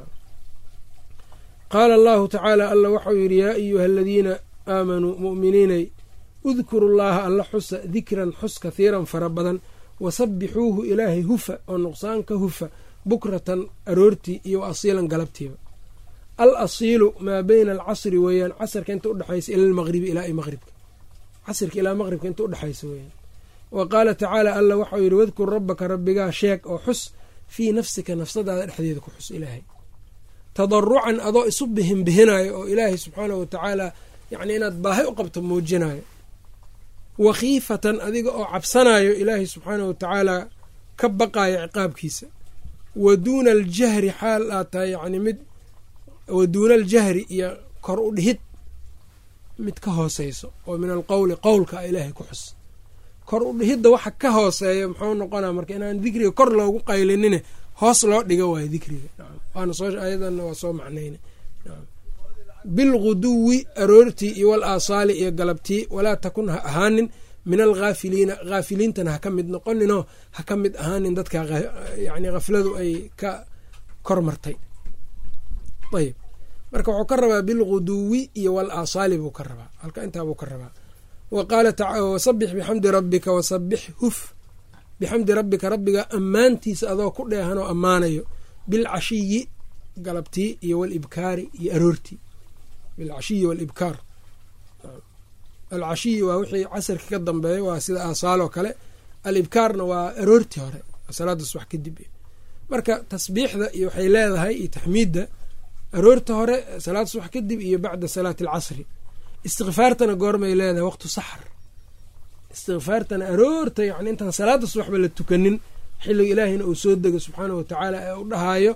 qaala allahu tacaala alla waxau yidhi yaa ayuha aladiina aamanuu mu'miniinay udkuru llaha alla xusa dikran xus kathiiran fara badan wasabbixuuhu ilaahay hufa oo nuqsaanka hufa bukratan aroortii iyo wa asiilan galabtiiba al asiilu maa beyna alcasri weeyaan casrka inta udhexaysa ila almaqribi ilaa maqribka casrka ilaa maqribka inta udhexaysa weeyaan wa qaala tacaala alla waxau yidhi wadkur rabbaka rabbigaa sheeg oo xus fii nafsika nafsadaada dhexdeeda ku xus ilaahay tadarucan adoo isu bihinbihinayo oo ilaahay subxaanahu watacaala yacni inaad baahi u qabto muujinayo wakhiifatan adiga oo cabsanayo ilaahay subxaanahu watacaala ka baqayo ciqaabkiisa wa duuna aljahri xaal aad tahay yacni mid wa duuna aljahri iyo kor u dhihid mid ka hooseyso oo min alqowli qowlka a ilaahay ku xus kor u dhihidda waxa ka hooseeya muxuu noqonaa marka inaan dikriga kor loogu qaylinine hoos loo dhiga waayo dikriga waana soo ayadanna waa soo macnayna bilguduwi aroortii iyo wal aasaali iyo galabtii walaa takun ha ahaanin min alghaafiliina haafiliintana ha ka mid noqoninoo ha ka mid ahaanin dadka yani hafladu ay ka kor martay ayb marka wuxuu ka rabaa bilguduwi iyo wal aasaali buu ka rabaa halka intaabuu ka rabaa wa qaala wasabix bixamdi rabbika wasabix huf bixamdi rabbika rabbiga ammaantiisa adoo ku dheehanoo ammaanayo bilcashiyi galabtii iyo walibkaari iyo aroortii bilcashiyi walibkaar alcashiyi waa wixii casarka ka dambeeya waa sida aasaaloo kale alibkaarna waa aroortii hore salaada subax kadib marka tasbiixda iyo waxay leedahay iyo taxmiidda aroorta hore salaada subax kadib iyo bacda salaati alcasri istikfaartana goormay leedahay waqtu saxr istikfaartana aroorta yani intaan salaada subaxba la tukanin xilliga ilaahina uu soo dego subxaanahu watacaala ee u dhahaayo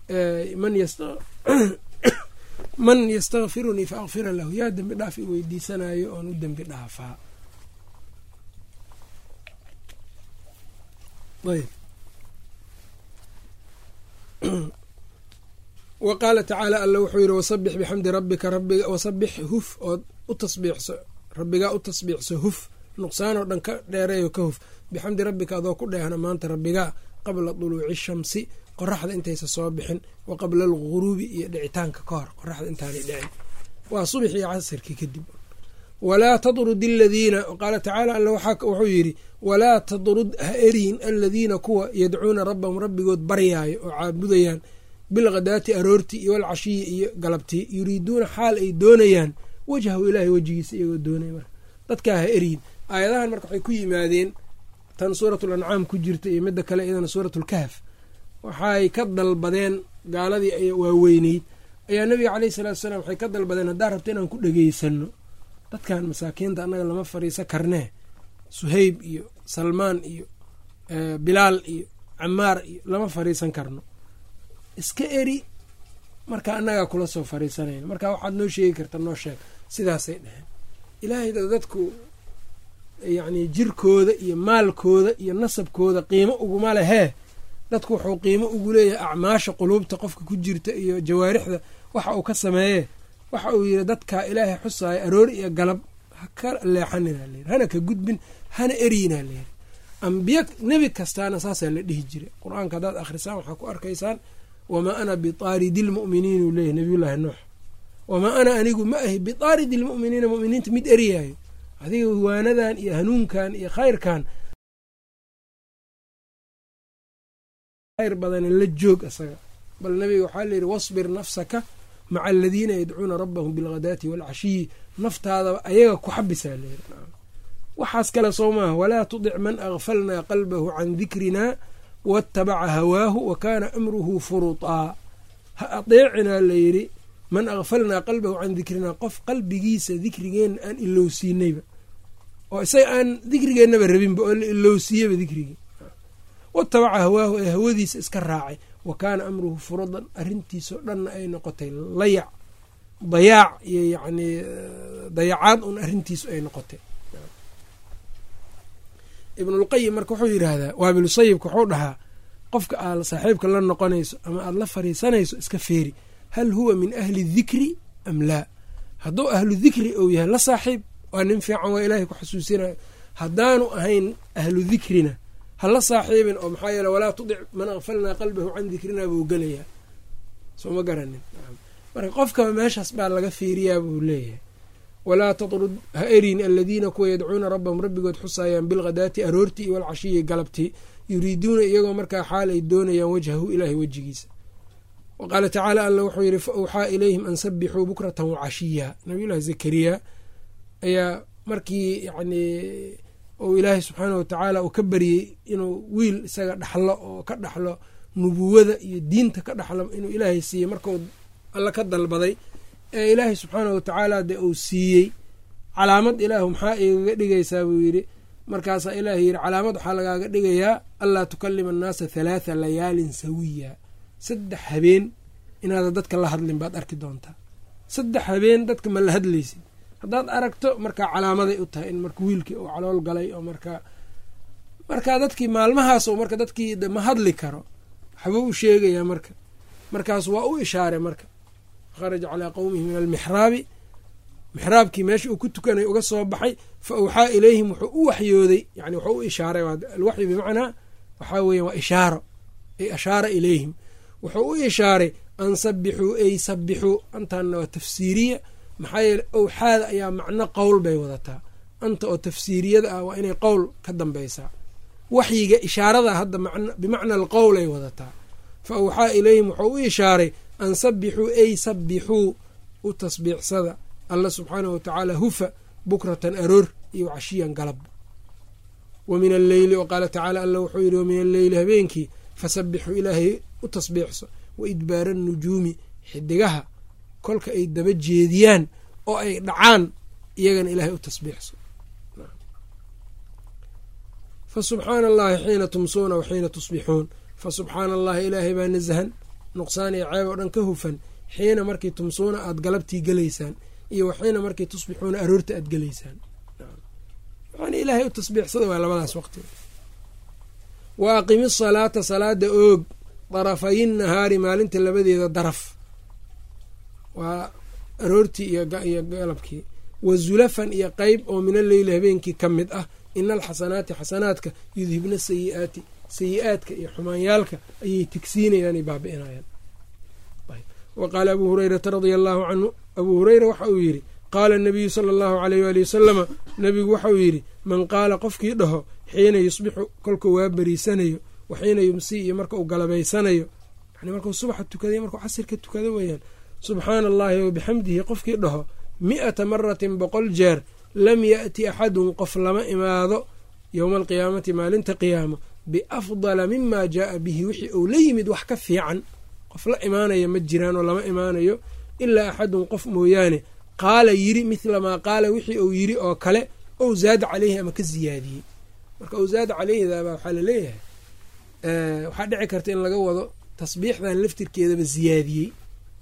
man ystakfirunii fa akfira lahu yaa dembi dhaaf i weydiisanayo oon u dembi dhaafaa wa qaala tacaala alla wuxuu yidhi wasabix bixamdi rabbika rabbiga wasabix huf ood u tasbiixso rabbigaa u tasbiixso huf nuqsaanoo dhan ka dheereeyo ka huf bixamdi rabbika adoo ku dheehna maanta rabbigaa qabla duluuci shamsi qoraxda intaysa soo bixin wa qabla alguruubi iyo dhicitaanka ka hor qoraxda intaanay dhicin waa subax iyo casirkii kadib walaa tadrud aladiina qaala tacaala alla wuxuu yidhi walaa tadrud ha eriyin aladiina kuwa yadcuuna rabbahum rabbigood baryaayo oo caabudayaan bilghadaati aroortii iyo walcashiyi iyo galabtii yuriiduuna xaal ay doonayaan wajhahu ilaahay wejigiisa iyagoo doonaya marka dadkaa ha eriyin aayadahan marka waxay ku yimaadeen tan suuratul ancaam ku jirta iyo midda kale iyadana suuratlkahf waxay ka dalbadeen gaaladii waaweyneyd ayaa nabiga caleyhi salaatu salaam waxay ka dalbadeen haddaan rabto inaan ku dhegeysano dadkan masaakiinta annaga lama fariisan karnee suhayb iyo salmaan iyo bilaal iyo camaar iyo lama fariisan karno iska eri marka annagaa kula soo fariisanayna marka waxaad noo sheegi karta noo sheeg sidaasay dheheen ilaahay dadku yacni jirkooda iyo maalkooda iyo nasabkooda qiimo uguma lehee dadku wuxuu qiimo ugu leeyahay acmaasha quluubta qofka ku jirta iyo jawaarixda waxa uu ka sameeyee waxa uu yidhi dadkaa ilaahay xusaaya aroor iyo galab ha ka leexanina layidhi hana ka gudbin hana eriyina layidhi ambiya nebi kastaana saasaa la dhihi jiray qur-aanka haddaad akhrisaan waxaa ku arkaysaan wamaa ana bitaaridi lmu'miniin uu leeyahy nabiyullaahi nuux wamaa ana anigu ma ahi bitaaridi lmu'miniina mu'miniinta mid eriyaayo adiga waanadan iyo hanuunkan iyo khayrkan khayr badani la joog isaga bal nabiga waxaa layidhi wasbir nafsaka maca aladiina yadcuuna rabbahum bilghadaati waalcashiyi naftaadaba ayaga ku xabisaa layidhi waxaas kale soo maaha walaa tudic man agfalnaa qalbahu can dikrinaa waatabaca hawaahu wa kaana amruhu furutaa ha adeecinaa layidhi man agfalnaa qalbahu can dikrinaa qof qalbigiisa dikrigeenna aan ilowsiinayba oo isaga aan dikrigeennaba rabinba oo la ilowsiiyeyba dikrigii watabaca hawaahu ee hawadiisa iska raacay wa kaana amruhu furudan arrintiisao dhanna ay noqotay layac dayaac iyo yacnii dayacaad un arrintiisu ay noqotay ibnulqayim marka wuxuu yidhaahdaa waabilusayibka wuxuu dhahaa qofka aad saaxiibka la noqonayso ama aada la fariisanayso iska feeri hal huwa min ahli dikri am laa hadduu ahlu dikri ou yahay la saaxiib waa nin fiican waa ilaahay ku xasuusinayo haddaanu ahayn ahlu dikrina hala saaxiibin oo maxaa yeele walaa tudic man agfalnaa qalbahu can dikrinaa buu gelayaa soo ma garanin marka qofkaba meeshaas baa laga fiiriyaa buu leeyahay walaa tatrud ha erin aladiina kuwa yadcuuna rabbahum rabbigood xusaayaan bilghadaati aroortii iyo walcashiyi galabtii yuriiduuna iyagoo markaa xaal ay doonayaan wajhahu ilaahay wejigiisa wa qaala tacaala alla wuxuu yidhi fa awxaa ilayhim an sabixuu bukratan wacashiya nabiyullaahi zakariya ayaa markii yacnii ou ilaahay subxaana watacaala uu ka baryey inuu wiil isaga dhaxlo oo ka dhaxlo nubuwada iyo diinta ka dhaxlo inuu ilaahay siiyey markuu alla ka dalbaday ee ilaahay subxaana watacaala dee uu siiyey calaamad ilaahu maxaa igaga dhigaysaa buu yidhi markaasaa ilaahay yidhi calaamad waxaa lagaaga dhigayaa allaa tukalima annaasa 3 layaalin sawiya 3 habeen inaadan dadka la hadlin baad arki doontaa 3 habeen dadka ma la hadlaysid haddaad aragto markaa calaamaday u tahay in marka wiilkii uu calool galay oo markaa dadkii maalmahaas oo marka dadkii ma hadli karo waxbuu u sheegayaa markaas waa u ishaaray marka kharaja calaa qowmihi min almixraabi mixraabkii meesha uu ku tukanay uga soo baxay fa awxaa ilayhim wuxuu u waxyooday yani wuxuu u ishaaray alwaxyu bimacnaa waxaa weya waa ishaaro ay ashaara ilayhim wuxuu u ishaaray an sabixuu ay sabixuu antaanna waa tafsiiriya maxaa yeele awxaada ayaa macno qowl bay wadataa anta oo tafsiiriyada ah waa inay qowl ka dambeysaa waxyiga ishaarada hadda bimacna alqowl ay wadataa fa awxaa ilayhim wuxuu u ishaaray an sabixuu ay sabixuu u tasbiixsada alla subxaanahu watacaala hufa bukratan aroor iyo cashiyan galab wa min alleyli waqaala tacaala alla wuxuu yidhi wamin alleyli habeenkii fasabixuu ilaahay u tasbiixso wa idbaara anujuumi xidigaha kolka ay daba jeediyaan oo ay dhacaan iyagana ilaahay u tasbiixso fa subxaana allahi xiina tumsuuna wa xiina tusbixuun fa subxaana allahi ilaahay baa nasahan nuqsaan iyo ceeb oo dhan ka hufan xiina markii tumsuuna aad galabtii gelaysaan iyo waxiina markii tusbixuuna aroorta aad gelaysaan yani ilaahay u tasbiixsada waa labadaas waqti wa aqimi salaata salaada oog darafayi nahaari maalinta labadeeda daraf waa aroortii iyo galabkii wa zulafan iyo qeyb oo min alleyli habeenkii ka mid ah ina alxasanaati xasanaadka yudhibna sayiaati sayi-aadka iyo xumaanyaalka ayay tegsiinayaanay baabi'inayaan wa qaala abuu hurayrata radia allaahu canhu abuu hureyra waxa uu yidhi qaala nabiyu sala allahu alayh waali wasalama nabigu waxau yidhi man qaala qofkii dhaho xiina yusbixu kolkuu waa beriisanayo wa xiina yumsii iyo marka uu galabaysanayo yani markuu subaxa tukadayo markuu casirka tukado weeyaan subxaana allahi wabixamdihi qofkii dhaho 100 maratin 100 jeer lam ya'ti axadun qof lama imaado yowma alqiyaamati maalinta qiyaama biafdala mima jaaa bihi wixii uu la yimid wax ka fiican qof la imaanaya ma jiraan oo lama imaanayo ilaa axadun qof mooyaane qaala yiri mithla maa qaala wixii uu yiri oo kale ou zaada caleyhi ama ka ziyaadiyey marka ou zaada caleyhidaabaa waxaa laleeyahay waxaa dhici karta in laga wado tasbiixdan laftirkeedaba ziyaadiyey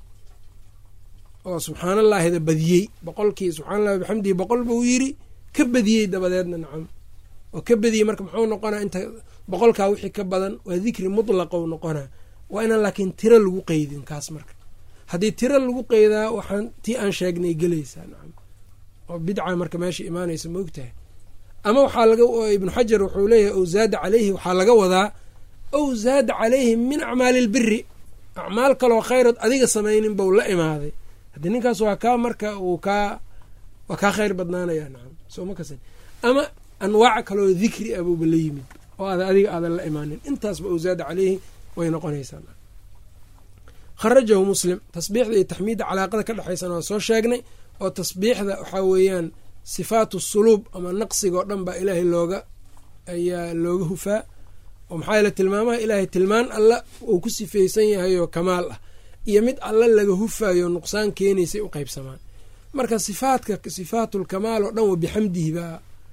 oo subxaan allaahida badiyey boqolkii subxana allahi bixamdihi 100 buu yiri ka badiyey dabadeedna nacam oo ka badiyey marka muxuu noqonaa inta 100kaa wixii ka badan waa dikri mutlaqou noqonaa waa inaan laakiin tiro lagu qeydin kaas marka haddii tiro lagu qeydaa waxaan tii aan sheegnay gelaysaa nacam oo bidca marka meesha imaanaysa ma ogtahay ama waxaa laga ibnu xajar wuxuu leeyahay ow zaada caleyhi waxaa laga wadaa ow zaada caleyhi min acmaali lbiri acmaal kaloo khayrood adiga samaynin bou la imaaday haddii ninkaas waa kaa marka waa kaa khayr badnaanaya nacam soo ma kasan ama anwaac kaloo dikri ah buuba la yimid oo adiga aadan la imaanin intaasba ow zaada caleyhi way noqonaysaa kharajahu muslim tasbiixda iyo taxmiidda calaaqada ka dhexaysana waa soo sheegnay oo tasbiixda waxaa weeyaan sifaatu suluub ama naqsiga oo dhan baa ilaahay ayaa looga hufaa oo maxaa yeele tilmaamaha ilaahay tilmaan alla uu ku sifaysan yahay oo kamaal ah iyo mid alla laga hufayo nuqsaan keenaysay u qaybsamaan marka sifaatulkamaal oo dhan wa bixamdihi baa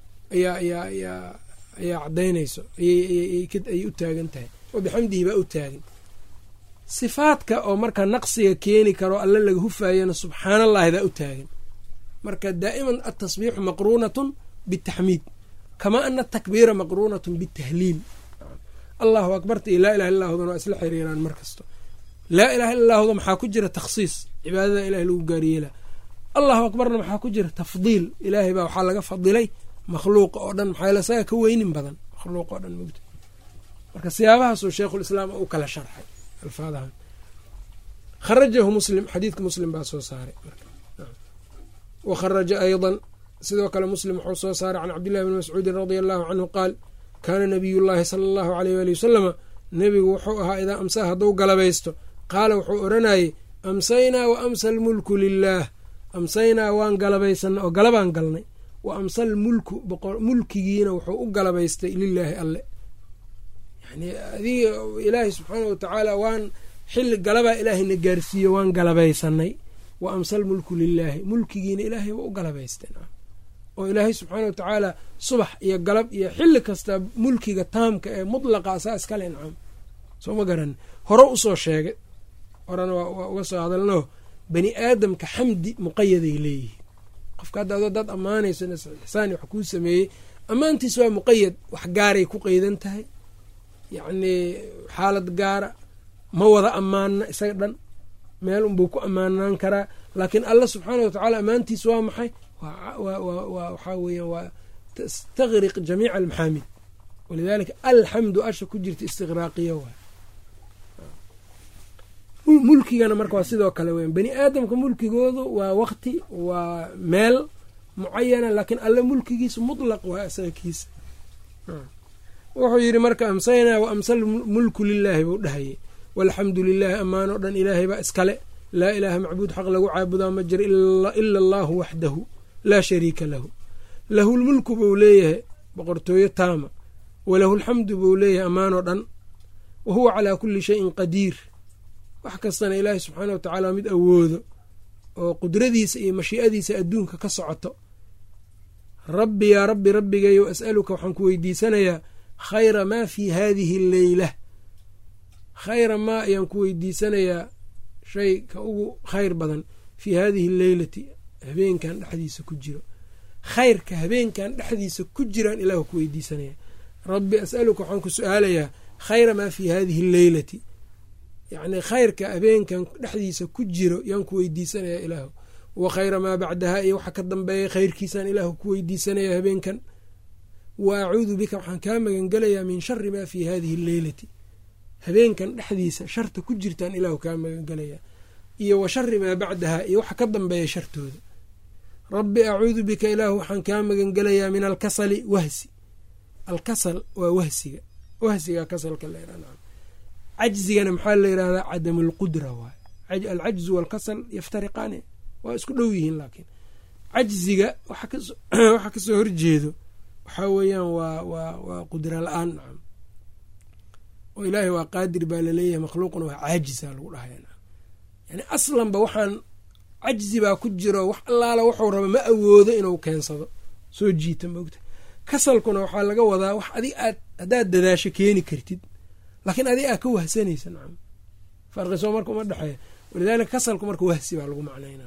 ayaa cadaynayso ayay u taagan tahay wa bixamdihi baa u taagan sifaadka oo marka naqsiga keeni karo alla laga hufayana subxaanallaahidaa u taagan marka daa'iman atasbiixu maqruunatun bitaxmiid kamaa ana atakbiira maqruunatun bitahliil allahu akbarta iyo laa ilaha illa hudan waa isla xiriiraan mar kasto laa ilaha illa huda maxaa ku jira takhsiis cibaadada ilahay lagu gaariyeela allahu akbarna maxaa ku jira tafdiil ilaahay baa waxaa laga fadilay makhluuqa oo dhan maxaa isaga ka weynin badan makhluuq oo dhan mogta marka siyaabahaasuu sheikhulislaam u kala sharxay alfaadahan kharajahu muslim xadiidka muslim baa soo saaray wa kharaja aydan sidoo kale muslim wuxuu soo saaray can cabdillahi bni mascuudin radia allahu canhu qaal kaana nabiy llaahi sala allahu aleyh waali wasalama nebigu wuxuu ahaa idaa amsaa hadduu galabaysto qaala wuxuu odhanayey amsaynaa wa amsa almulku lilaah amsaynaa waan galabaysanay oo galabaan galnay wa amsa almulku mulkigiina wuxuu u galabaystay lilaahi alle yani adiga ilaahay subxaana watacaala waan xilli galabaa ilaahayna gaarsiiyo waan galabaysanay wa amsa almulku lilaahi mulkigiina ilaahay waa u galabaystay oo ilaahay subxaana watacaala subax iyo galab iyo xilli kasta mulkiga taamka ee mutlaqa asaa iskale nacam soo ma garan hore usoo sheegay horena waa uga soo hadalno bani aadamka xamdi muqayaday leeyihiin qofka hadda adoo dad ammaanayso ixsaani wax kuu sameeyey ammaantiis waa muqayad wax gaaray ku qeydan tahay yacnii xaalad gaara ma wada ammaana isaga dhan meel unbuu ku ammaanaan karaa laakiin alla subxaana watacaala ammaantiis waa maxay waxaa weeyaan waa tastaqriq jamiica almaxaamid walidaalika alxamdu asha ku jirta istiqraaqiya waay mulkigana marka waa sidoo kale weyan bani aadamka mulkigoodu waa waqti waa meel mucayana laakiin alla mulkigiisa mutlaq waa asakiisa wuxuu yidhi marka amsaynaa wa amsal mulku lilaahi buu dhahayay walxamdu lilaahi ammaan oo dhan ilaahay baa iskale laa ilaaha macbuud xaq lagu caabudaa ma jiro ila allaahu waxdahu laa shariika lahu lahulmulku buu leeyahay boqortooyo taama walahu lxamdu buu leeyahay ammaan oo dhan wa huwa calaa kulli shayin qadiir wax kastana ilaahay subxaana watacaala mid awoodo oo qudradiisa iyo mashii'adiisa adduunka ka socoto rabbi yaa rabbi rabbigayo as'aluka waxaan ku weydiisanayaa khayra maa fii haadihi alleyla khayra maa ayaan ku weydiisanayaa shay ka ugu khayr badan fii haadihi alleylati habeenkan dhexdiisa ku jiro khayrka habeenkan dhexdiisa ku jiraan ilaahu ku weydiisanaya rabbi as'aluka waxaan ku su-aalayaa khayra maa fii haadihi alleylati yacnii khayrka habeenkan dhexdiisa ku jiro yaan ku weydiisanayaa ilaahu wa khayra maa bacdahaa iyo waxa ka dambeeya khayrkiisaan ilaahu ku weydiisanayaa habeenkan wa acuudu bika waxaan kaa magangelayaa min shari maa fii haadihi alleylati habeenkan dhexdiisa sharta ku jirtaan ilaahu kaa magangelayaa iyo wa shari maa bacdahaa iyo waxa ka dambeeya shartooda rabbi acuudu bika ilaahu waxaan kaa magangelayaa min alkasali wahsi. alkasal waa wahsiga kasalka la yihahda. cajzigana maxaa la yihahdaa cadam alqudra waay. alcajzu walkasal yaftariqaani waa isku dhow yihiin, laakiin cajziga waxa kasoo horjeedo waxaa weeyaan waa qudra la-aan. nacam oo ilaahay waa qaadir baa laleeyahay, makhluuquna waa caajisa lagu dhahaya. yani aslanba waxaan cajzi baa ku jiro, wax allaala wuxuu raba ma awoodo inuu keensado, soo jiita maogta. kasalkuna waxaa laga wadaa wax adig haddaad dadaasho keeni kartid, laakiin adig aad ka wahsanaysa. nacam farqisoo marka uma dhexeeya. walidaalika kasalku marka wahsi baa lagu macnayna.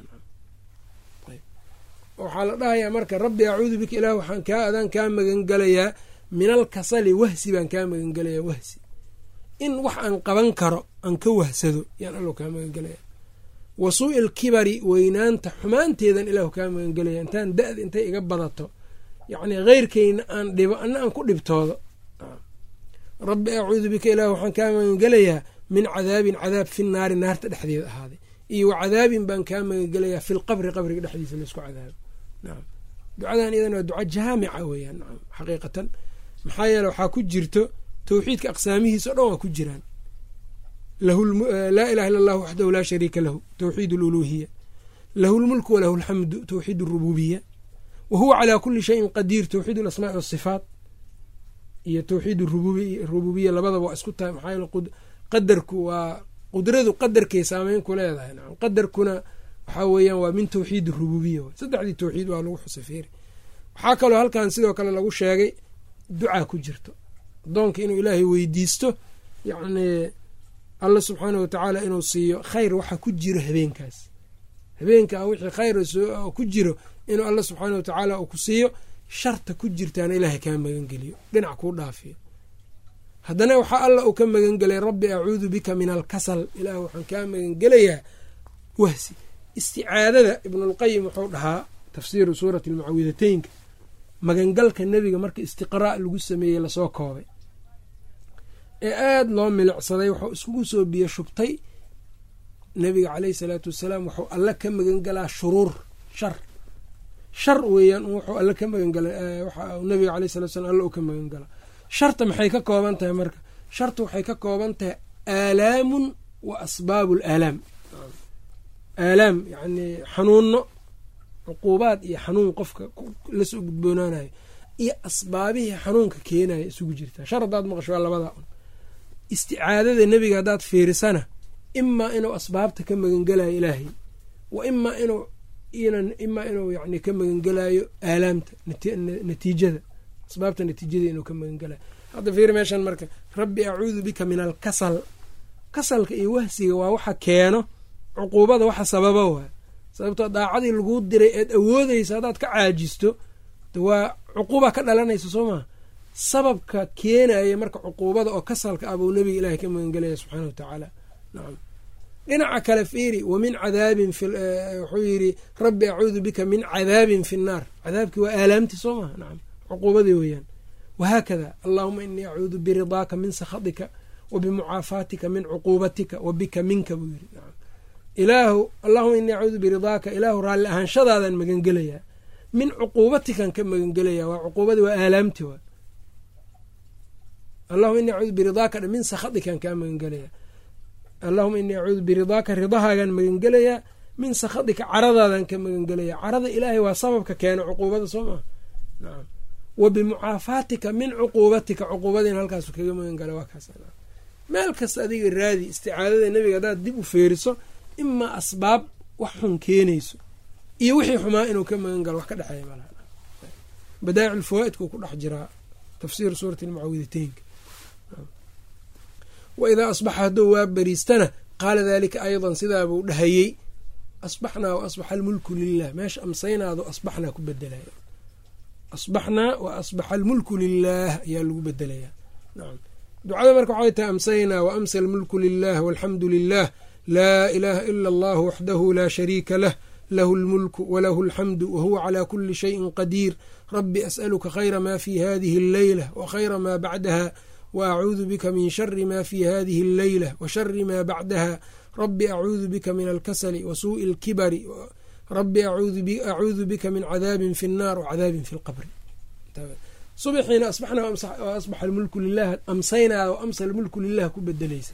waxaa la dhahayaa marka rabbi acuudu bika ilaah waxaan adaan kaa magangelayaa min alkasali wahsi baan kaa magangelayaa. wahsi in wax aan qaban karo aan ka wahsado yaan allo kaa magangelaya. wa suu'i lkibari weynaanta xumaanteedan ilaahu kaa magangelaya. intaan da-da intay iga badato yacni keyrkeyna aan dhibo anna aan ku dhibtoodo. rabbi acuudu bika ilaah waxaan kaa magangelayaa min cadaabin cadaab fi naari naarta dhexdeeda ahaaday, iyo wa cadaabin baan kaa magangelayaa fi lqabri qabriga dhexdiisa laisku cadaabo. nacam ducadan iyadan waa duca jaamica weeyaan. nacam xaqiiqatan maxaa yeele waxaa ku jirto tawxiidka aqsaamihiisa o dhan waa ku jiraan. laa ilaha illa allahu waxdahu laa shariika lahu tawxiid aluluhiya, lahu lmulku walahu alxamdu tawxiid arububiya, wa huwa calaa kuli shayin qadiir tawxiid alasmaai wasifaat, iyo tawxiid rububiya labadaba waa isku tahay. maxaa yeele qadarku waa qudradu qadarkay saameyn ku leedahay. nacam qadarkuna waxaa weeyaan waa min tawxiid rububiya. saddexdii tawxiid waa lagu xusafeeri. waxaa kaloo halkan sidoo kale lagu sheegay ducaa ku jirto, adoonka inuu ilaahay weydiisto yacni alla subxaanahu watacaala inuu siiyo khayr waxa ku jiro habeenkaas. habeenkaa wixii khayr ku jiro inuu alla subxaanahu watacaala uu ku siiyo, sharta ku jirtaana ilaahay kaa magangeliyo, dhinac kuu dhaafiyo. haddana waxaa alla uu ka magangelay rabbi acuudu bika min alkasal, ilaah waxaan kaa magangelayaa wahsi. isticaadada ibnulqayim wuxuu dhahaa tafsiiru suurati almucawidateynka, magangalka nebiga marka istiqraa' lagu sameeyey lasoo koobay ee aada loo milicsaday, wuxuu iskugu soo biyo shubtay nebiga caleyhi salaatu wasalaam wuxuu alla ka magangalaa shuruur shar weeyaan. wuxuu alla ka magangala nebiga caleyhi salatu wasalaam alla uu ka magangalaa. sharta maxay ka kooban tahay marka? sharta waxay ka kooban tahay aalaamun wa asbaabu alaalaam. aalaam yacni xanuuno, cuquubaad iyo xanuun qofka lasoo gudboonaanayo, iyo asbaabihii xanuunka keenaya isugu jirtaa. shar haddaad maqasho waa labadaa un. isticaadada nebiga haddaad fiirisana imaa inuu asbaabta ka magangelayo ilaahay, wa imaa inuu yani ka magangelayo aalaamta natiijada, asbaabta natiijada inuu ka magangelayo. hadda fiiri meeshan marka rabbi acuudu bika min alkasal. kasalka iyo wahsiga waa waxa keeno cuquubada, waxa sababa waa sababtoo daacadii laguu diray eed awoodeysa haddaad ka caajisto waa cuquuba ka dhalanaysa soo maa. sababka keenaya marka cuquubada oo kasalka abuu nebiga ilaahay ka magangelaya subxaana watacaala. nacam dhinaca kale fiiri wa min cadaabin wuxuu yidhi rabbi acuudu bika min cadaabin fi nnaar. cadaabkii waa aalaamti soo maha. nacam cuquubadii weeyaan. wahaakada allahuma inii acuudu biridaaka min sakhatika wa bimucaafaatika min cuquubatika wa bika minka buu yidhi. nacam ilaahu allahuma inii acuudu biridaaka, ilaahu raalli ahaanshadaadan magangelayaa, min cuquubatikan ka magangelayaa. waa cuquubadii waa aalaamti waa. allahuma inii acuudu biridaaka min sakhadikan kaa magangelayaa. allahuma inii acuudu biridaaka ridahaagan magangelayaa, min sakhadika caradaadan ka magangelayaa. carada ilaahay waa sababka keena cuquubada soo maa. nacam wa bimucaafaatika min cuquubatika, cuquubadiina halkaasu kaga magangala. waa kaas meel kasta adiga raadi isticaadada nebiga haddaad dib u feeriso, imaa asbaab wax xun keenayso iyo wixii xumaa inuu ka magangalo, wax ka dhexeeya malaha. badaa'ic ulfawaa'idkuu ku dhex jiraa tafsiir suurati almucawidateynka. wa idaa asbaxa hadduu waa beriistana qaala daalika aydan sidaabuu dhahayey asbaxnaa wa asbaxa almulku lilah. meesha amsaynaado asbaxnaa ku bedelaya. asbaxnaa wa asbaxa almulku lilaah ayaa lagu bedelayaa. nacam ducada marka waxay tahay amsaynaa wa amsa almulku lilah walxamdu lilah laa ilaaha ila allahu waxdahu laa shariika lah lahu lmulku walahu alxamdu wahuwa calaa kuli shayin qadiir. rabbi as'aluka khayra ma fi hadihi alleyla wa khayra ma bacdaha wa acuudu bika min shari ma fi hadihi alleyla wa shari ma bacdaha. rabbi acuudu bika min alkasali wa suu'i alkibari rabbi acuudu bika min cadaabin fi الnaar wacadaabin fi اlqabri. subaxiina asbaxnaa asbaxa almulku lilah, amsaynaa o amsa almulku lilah ku bedelaysa.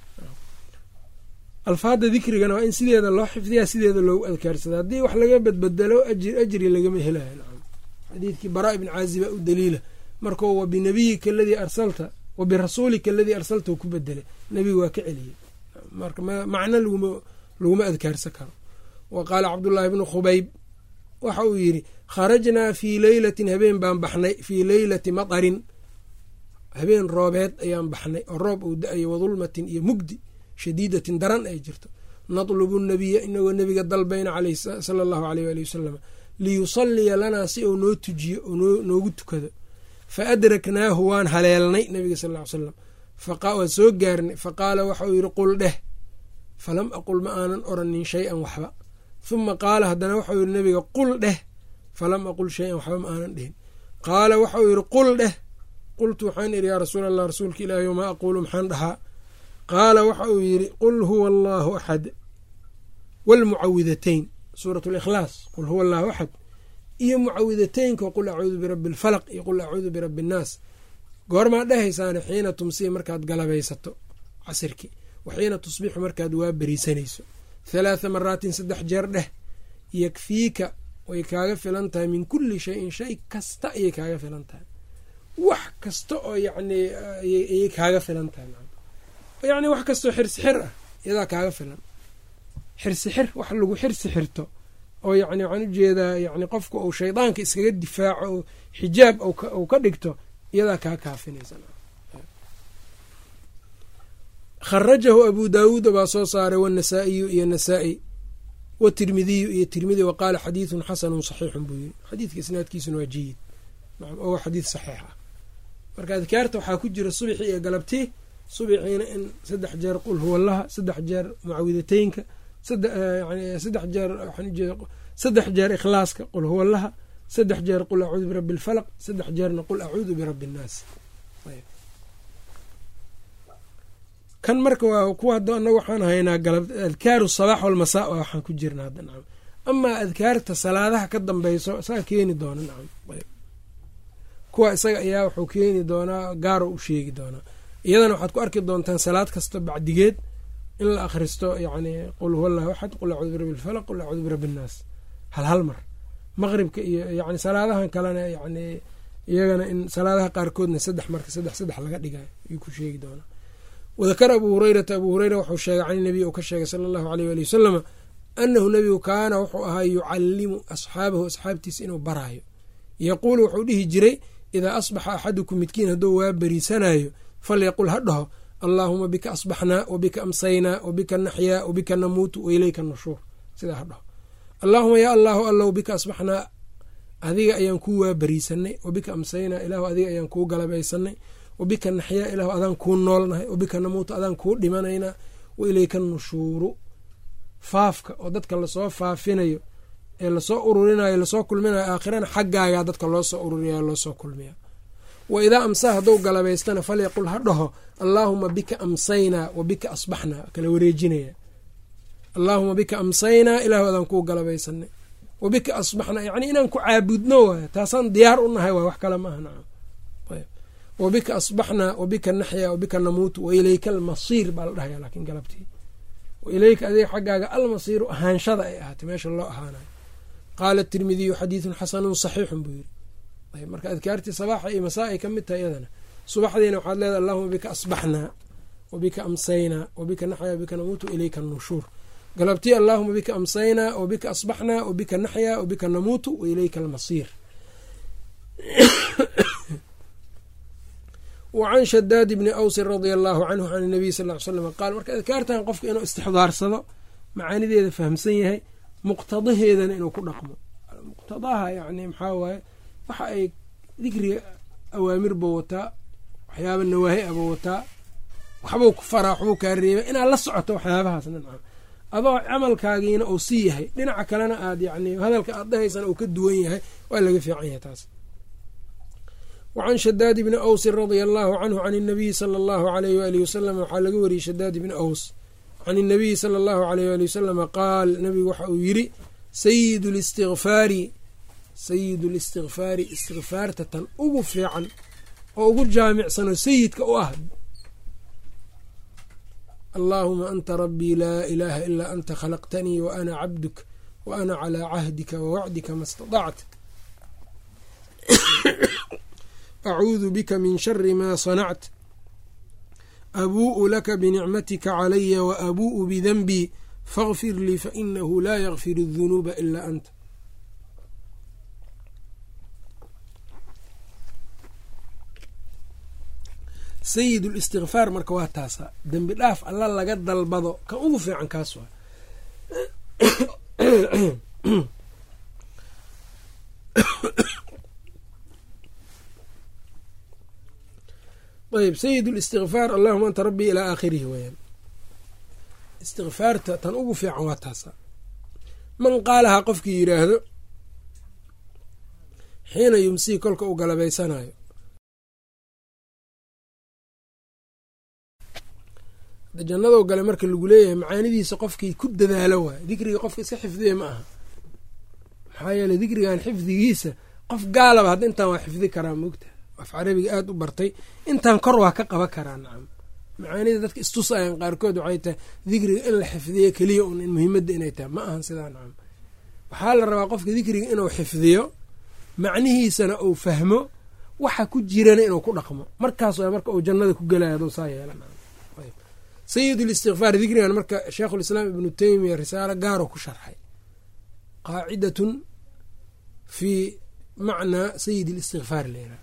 alfaada dikrigana waa in sideeda loo xifdiyaa, sideeda loogu adkaarsada. haddii wax laga badbedelo ajri lagama helayo. xadiidkii baraa ibn caaziba u daliila markuu wabinabiyika aladii arsalta wabirasuulika aladii arsalta ku bedelay, nebiga waa ka celiyey. marka macno laguma adkaarsan karo. wa qaala cabdullaahi bnu khubayb waxa uu yidhi kharajnaa fii leylatin, habeen baan baxnay, fii leylati matarin, habeen roobeed ayaan baxnay oo roob uu da-ayo, wadulmatin iyo mugdi shadiidatin daran ay jirto. natlubu nabiya inagoo nebiga dalbayna sala allahu aleyh ali wasalam liyusaliya lanaa si uu noo tujiyo oo noogu tukado. fa adraknaahu waan haleelnay nebiga sal ly slam, waan soo gaarnay. faqaala waxauu yidhi qul dheh, falam aqul ma aanan oranin shay-an waxba. huma qaala haddana waxau yidhi nebiga qul dheh, falam aqul shay-an waxba ma aanan dhehin. qaala waxauu yidhi qul dheh, qultu waxaan idhi yaa rasuul allah, rasuulka ilaahi maa aquulu maxaan dhahaa. qaala waxa uu yidhi qul huwa allaahu axad waalmucawidatayn, suurat likhlaas, qul huwa allaahu axad iyo mucawidataynka, qul acuudu birabbi alfalaq iyo qul acuudu birabbi annaas. goormaa dhehaysaane xiina tumsiya markaad galabaysato casirkii, wa xiina tusbixu markaad waa beriisanayso. 3 maraatin 3 jeer dheh, yakfiika way kaaga filan tahay min kulli shayin, shay kasta ayay kaaga filan tahay, wax kasta oo yacni ayay kaaga filan tahay. yacni wax kastoo xirsixir ah iyadaa kaaga filan. xirsixir wax lagu xirsixirto oo yacni waxaan ujeedaa yacni qofka uu shaydaanka iskaga difaaco oo xijaab uu ka dhigto, iyadaa kaa kaafinaysa. kharajahu abu daawuuda baa soo saaray, wanasaa'iyu iyo nasaa-i, watirmidiyu iyo tirmidi, wa qaala xadiidun xasanun saxiixun buu yiri. xadiidka isnaadkiisuna waa jayid, oo xadiid saxiix ah. marka adkaarta waxaa ku jira subixii iyo galabtii. subixiina in 3 jeer qul huwallaha, 3 jeer mucawidataynka, 3 jeer waxaan ujeeda 3 jeer ikhlaaska qul huwallaha, 3 jeer qul acuudu birabbi alfalaq, 3 jeerna qul acuudu birabbi annaas. kan marka waa kuwa hadda anaga waxaan haynaa adkaaru sabaax walmasaa waxaan ku jirna hadda. nacam amaa adkaarta salaadaha ka dambeyso isaga keeni doona. nacam kuwa isaga ayaa wuxuu keeni doonaa, gaaro u sheegi doonaa. iyadana waxaad ku arki doontaan salaad kasta bacdigeed in la akhristo yacni qul huwa allahu axad, qul acuudu birabbi alfalaq, qul acuudu birabbi annaas, hal mar. maqribka iyo yacni salaadahan kalena yacni iyagana in salaadaha qaarkoodna 3 marka 3 laga dhigayo ayuu ku sheegi doonaa. wadakara abu hurayrata, abu hureyra wuxuu sheegay can nabiy uu ka sheegay sala allahu aleyh ali wasalama annahu nebigu kaana wuxuu ahaa yucallimu asxaabahu, asxaabtiisa inuu baraayo. yaquulu wuxuu dhihi jiray idaa asbaxa axadukum midkiin hadduu waa beriisanayo, falyaqul ha dhaho allaahuma bika asbaxnaa wabika amsaynaa wabika naxyaa wabika namuutu wailayka nushuur. sidaa ha dhaho. allaahuma yaa allahu allow bika asbaxnaa, adiga ayaan kuu waa beriisanay, wabika amsaynaa ilaahu adiga ayaan kuu galabaysanay, wabika naxyaa ilaahu adaan kuu noolnahay, wabika namuutu adaan kuu dhimanaynaa, wailayka nushuuru, faafka oo dadka lasoo faafinayo ee lasoo ururinayo lasoo kulminayo aakhirana xaggaagaa dadka loo soo ururiya loosoo kulmiya. wa idaa amsaa hadduu galabaystana falyaqul ha dhaho allaahuma bika amsaynaa wabika asbaxnaa, kala wareejinaya. allaahuma bika amsaynaa ilaahu adaan kuu galabaysanay, wabika asbaxnaa yacni inaan ku caabudno waay, taasaan diyaar u nahay waay, wax kale maaha. nacam wabika asbaxnaa wabika naxyaa wabika namuutu wailayka almasiir baa la dhahaya. laakiin galabtii wailayka adiga xaggaaga almasiiru ahaanshada ay ahaatay, meesha loo ahaanayo. qaala tirmidiyu xadiidun xasanun saxiixun buu yiri. marka adkaartii sabaaxa iyo masaa ay ka mid tahay iyadana. subaxdiina waxaad leedahay allahuma bika asbaxnaa wabika amsaynaa wabika naxyaa wabika namuutu wailayka nushuur. galabtii allahuma bika amsaynaa wabika asbaxnaa wabika naxyaa wabika namuutu wailayka almasiir. wacan shadaad bni awsin radia allaahu canhu can nabiy sal ly slam qaal. marka adkaartan qofka inuu istixdaarsado, macaanideeda fahamsan yahay, muqtadaheedana inuu ku dhaqmo. muqtadaha yani maxaa waaye waxa ay dikriga awaamir buu wataa, waxyaaba nawaahi a buu wataa, waxbuu ku faraa, waxbuu kaa reeba, inaad la socoto waxyaabahaasna. nacam adoo camalkaagiina uu sii yahay, dhinaca kalena aad yani hadalka aad dhahaysana uu ka duwan yahay, waa laga fiican yahay taas. wacan shadaad bni awsin radia allaahu canhu can inabiyi sala allahu alayh waalihi wasalam waxaa laga wariyey shadaad bni aws can inabiyi sala allahu alayh waali wasalama qaal. nabigu waxa uu yidhi sayidu listikfaari istikfaarta tan ugu fiican oo ugu jaamicsan oo sayidka u ah allaahuma anta rabbii laa ilaaha ilaa anta khalaqtanii wa ana cabduk wa ana calaa cahdika wa wacdika ma staطacت acuudu bika min shari ma sanact abuu'u laka binicmatika calaya wa abuu'u bidanbii faغfir lii fainahu laa yakfir الdunuuba ilaa anta. sayid اlistikfaar marka waa taasa dembi dhaaf alla laga dalbado kan ugu fiican kaas waa ayb sayid اlistikfaar allahuma anta rabbii ilaa aakhirihi weyaan. istikfaarta tan ugu fiican waa taasa. man qaalahaa qofkii yidhaahdo xiina yumsii kolka uu galabaysanayo jannadoo gale marka lagu leeyahay macaanidiisa qofkii ku dadaalo waay dikriga qofka iska xifdiya ma aha. maxaa yeele dikrigan xifdigiisa qof gaalaba hadda intaan waa xifdi karaa moogta af carabiga aada u bartay intaan kor waa ka qaban karaa. nacam macaanida dadka istusayaan qaarkood waxay tahay dikriga in la xifdiyo keliya un in muhiimadda inay tahay ma ahan sidaa. nacam waxaa la rabaa qofka dikriga inuu xifdiyo macnihiisana uu fahmo waxa ku jirana inuu ku dhaqmo markaas waa marka uu jannada ku gelaya aduu saa yeela. sayid اlistikfaar dikrigan marka sheikhulislaam ibnu teymiya risaalo gaaro ku sharxay qaacidatun fii macnaa sayid اlistikfaar leeraa.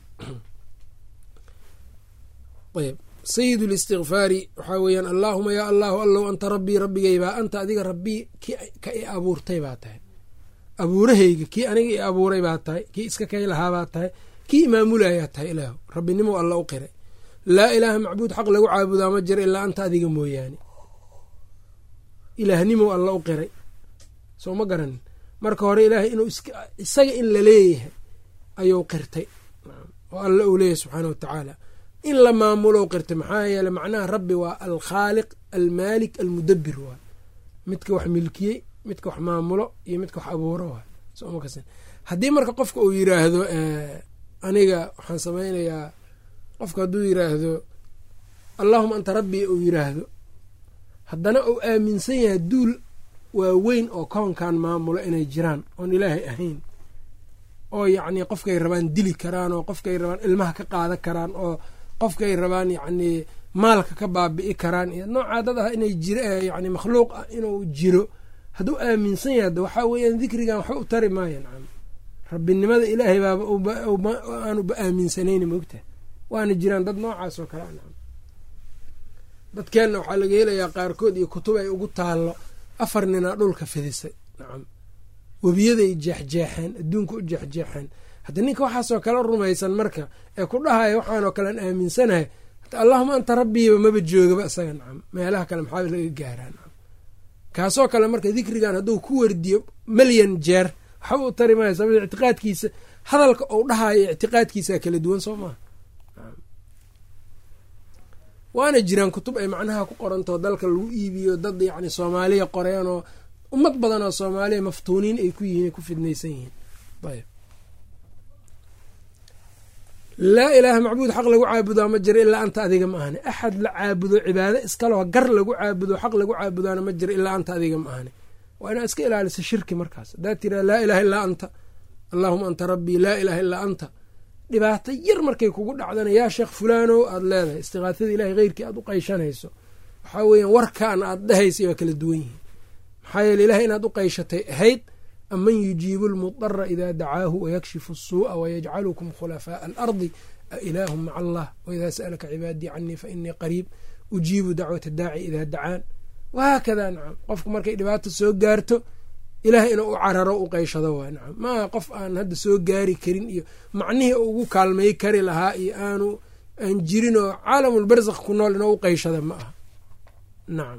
ayb sayid اlistikfaari waxaa weeyaan allaahuma yaa allahu allow anta rabbii rabbigaybaa anta adiga rabbii ka i abuurtay baa tahay abuurahayga kii aniga i abuuray baa tahay kii iska kay lahaa baa tahay kii imaamulayaa tahay ilaahu rabbinimo alla u qiray laa ilaaha macbuud xaq lagu caabudaa ma jiro ilaa anta adiga mooyaane ilaahnimo alla u qiray soo ma garanin marka hore ilaahay inuu isaga in la leeyahay ayuu qirtay oo alla uu leeyahay subxaana wa tacaala in la maamulo qirtay maxaa yeele macnaha rabbi waa alkhaaliq almaalik almudabbir waa midka wax milkiyey midka wax maamulo iyo midka wax abuuro waa soo ma kasin haddii marka qofka uu yiraahdo aniga waxaan samaynayaa qofka hadduu yiraahdo allaahuma anta rabbii uu yiraahdo haddana uu aaminsan yahay duul waaweyn oo koonkan maamulo inay jiraan oon ilaahay ahayn oo yacnii qofkay rabaan dili karaan oo qofkay rabaan ilmaha ka qaadan karaan oo qofkay rabaan yacnii maalka ka baabi'i karaan iyo noocaa dad ah inay jir yani makhluuq ah inuu jiro hadduu aaminsan yahay hadda waxaa weeyaan dikrigan waxba u tari maayo. nacam rabbinimada ilaahay baaba aanuba aaminsanayni moogta waana jiraan dad noocaas oo kale. nacam dadkeenna waxaa laga helayaa qaarkood iyo kutub ay ugu taallo 4 ninaa dhulka fidisay. nacam webiyaday jeexjeexeen adduunka u jeexjeexeen hadda ninka waxaasoo kale rumaysan marka ee ku dhahaya waxaanoo kalean aaminsanahay allahuma anta rabbiiba maba joogaba isaga. nacam meelaha kale maxaa laga gaaraa. nacam kaasoo kale marka dikrigan hadduu ku wardiyo milyan jeer waxba u tari maayo sababta ictiqaadkiisa hadalka uu dhahayo ictiqaadkiisa kala duwan soo maaha. waana jiraan kutub ay macnaha ku qorantao dalka lagu iibiyo dad yacni soomaaliya qoreen oo ummad badan oo soomaaliya maftuuniin ay ku yihiin ay ku fidnaysan yihiin. ayb laa ilaaha macbuud xaq lagu caabudaa ma jiro ilaa anta adiga ma ahani axad la caabudo cibaado iskaloo gar lagu caabudo xaq lagu caabudaana ma jiro ilaa anta adiga ma ahani waa inaad iska ilaaliso shirki markaas haddaad tiraa laa ilaha illaa anta allaahuma anta rabbii laa ilaha illaa anta dhibaato yar markay kugu dhacdana yaa sheekh fulaanow aada leedahay istiqaasada ilahay heyrkii aad u qayshanayso waxaa weeyaan warkaan aad dhahaysay waa kala duwan yihiin maxaa yeele ilahay inaad u qayshatay ahayd aman yujiibu lmudara idaa dacaahu wayakshifu الsuuءa wayajcalukum khulafaaءa alardi ailaahu maca allah waidaa sa'alaka cibaadii canii fainii qariib ujiibu dacwata daaci idaa dacaan wahaakada. nacam qofku markay dhibaato soo gaarto ilaah inuu u cararo u qayshado waa. nacam maaha qof aan hadda soo gaari karin iyo macnihii ugu kaalmay kari lahaa iyo aan jirin oo caalamulbarzakh ku nool inuu u qayshada ma aha. nacam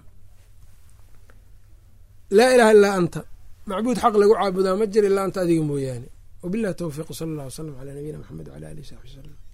laa ilaha illaa anta macbuud xaq lagu caabudaa ma jir ilaa anta adiga mooyaane wabillahi towfiiq sala allah wasalam calaa nabiyina maxamed wcala alihi saxbi wslm.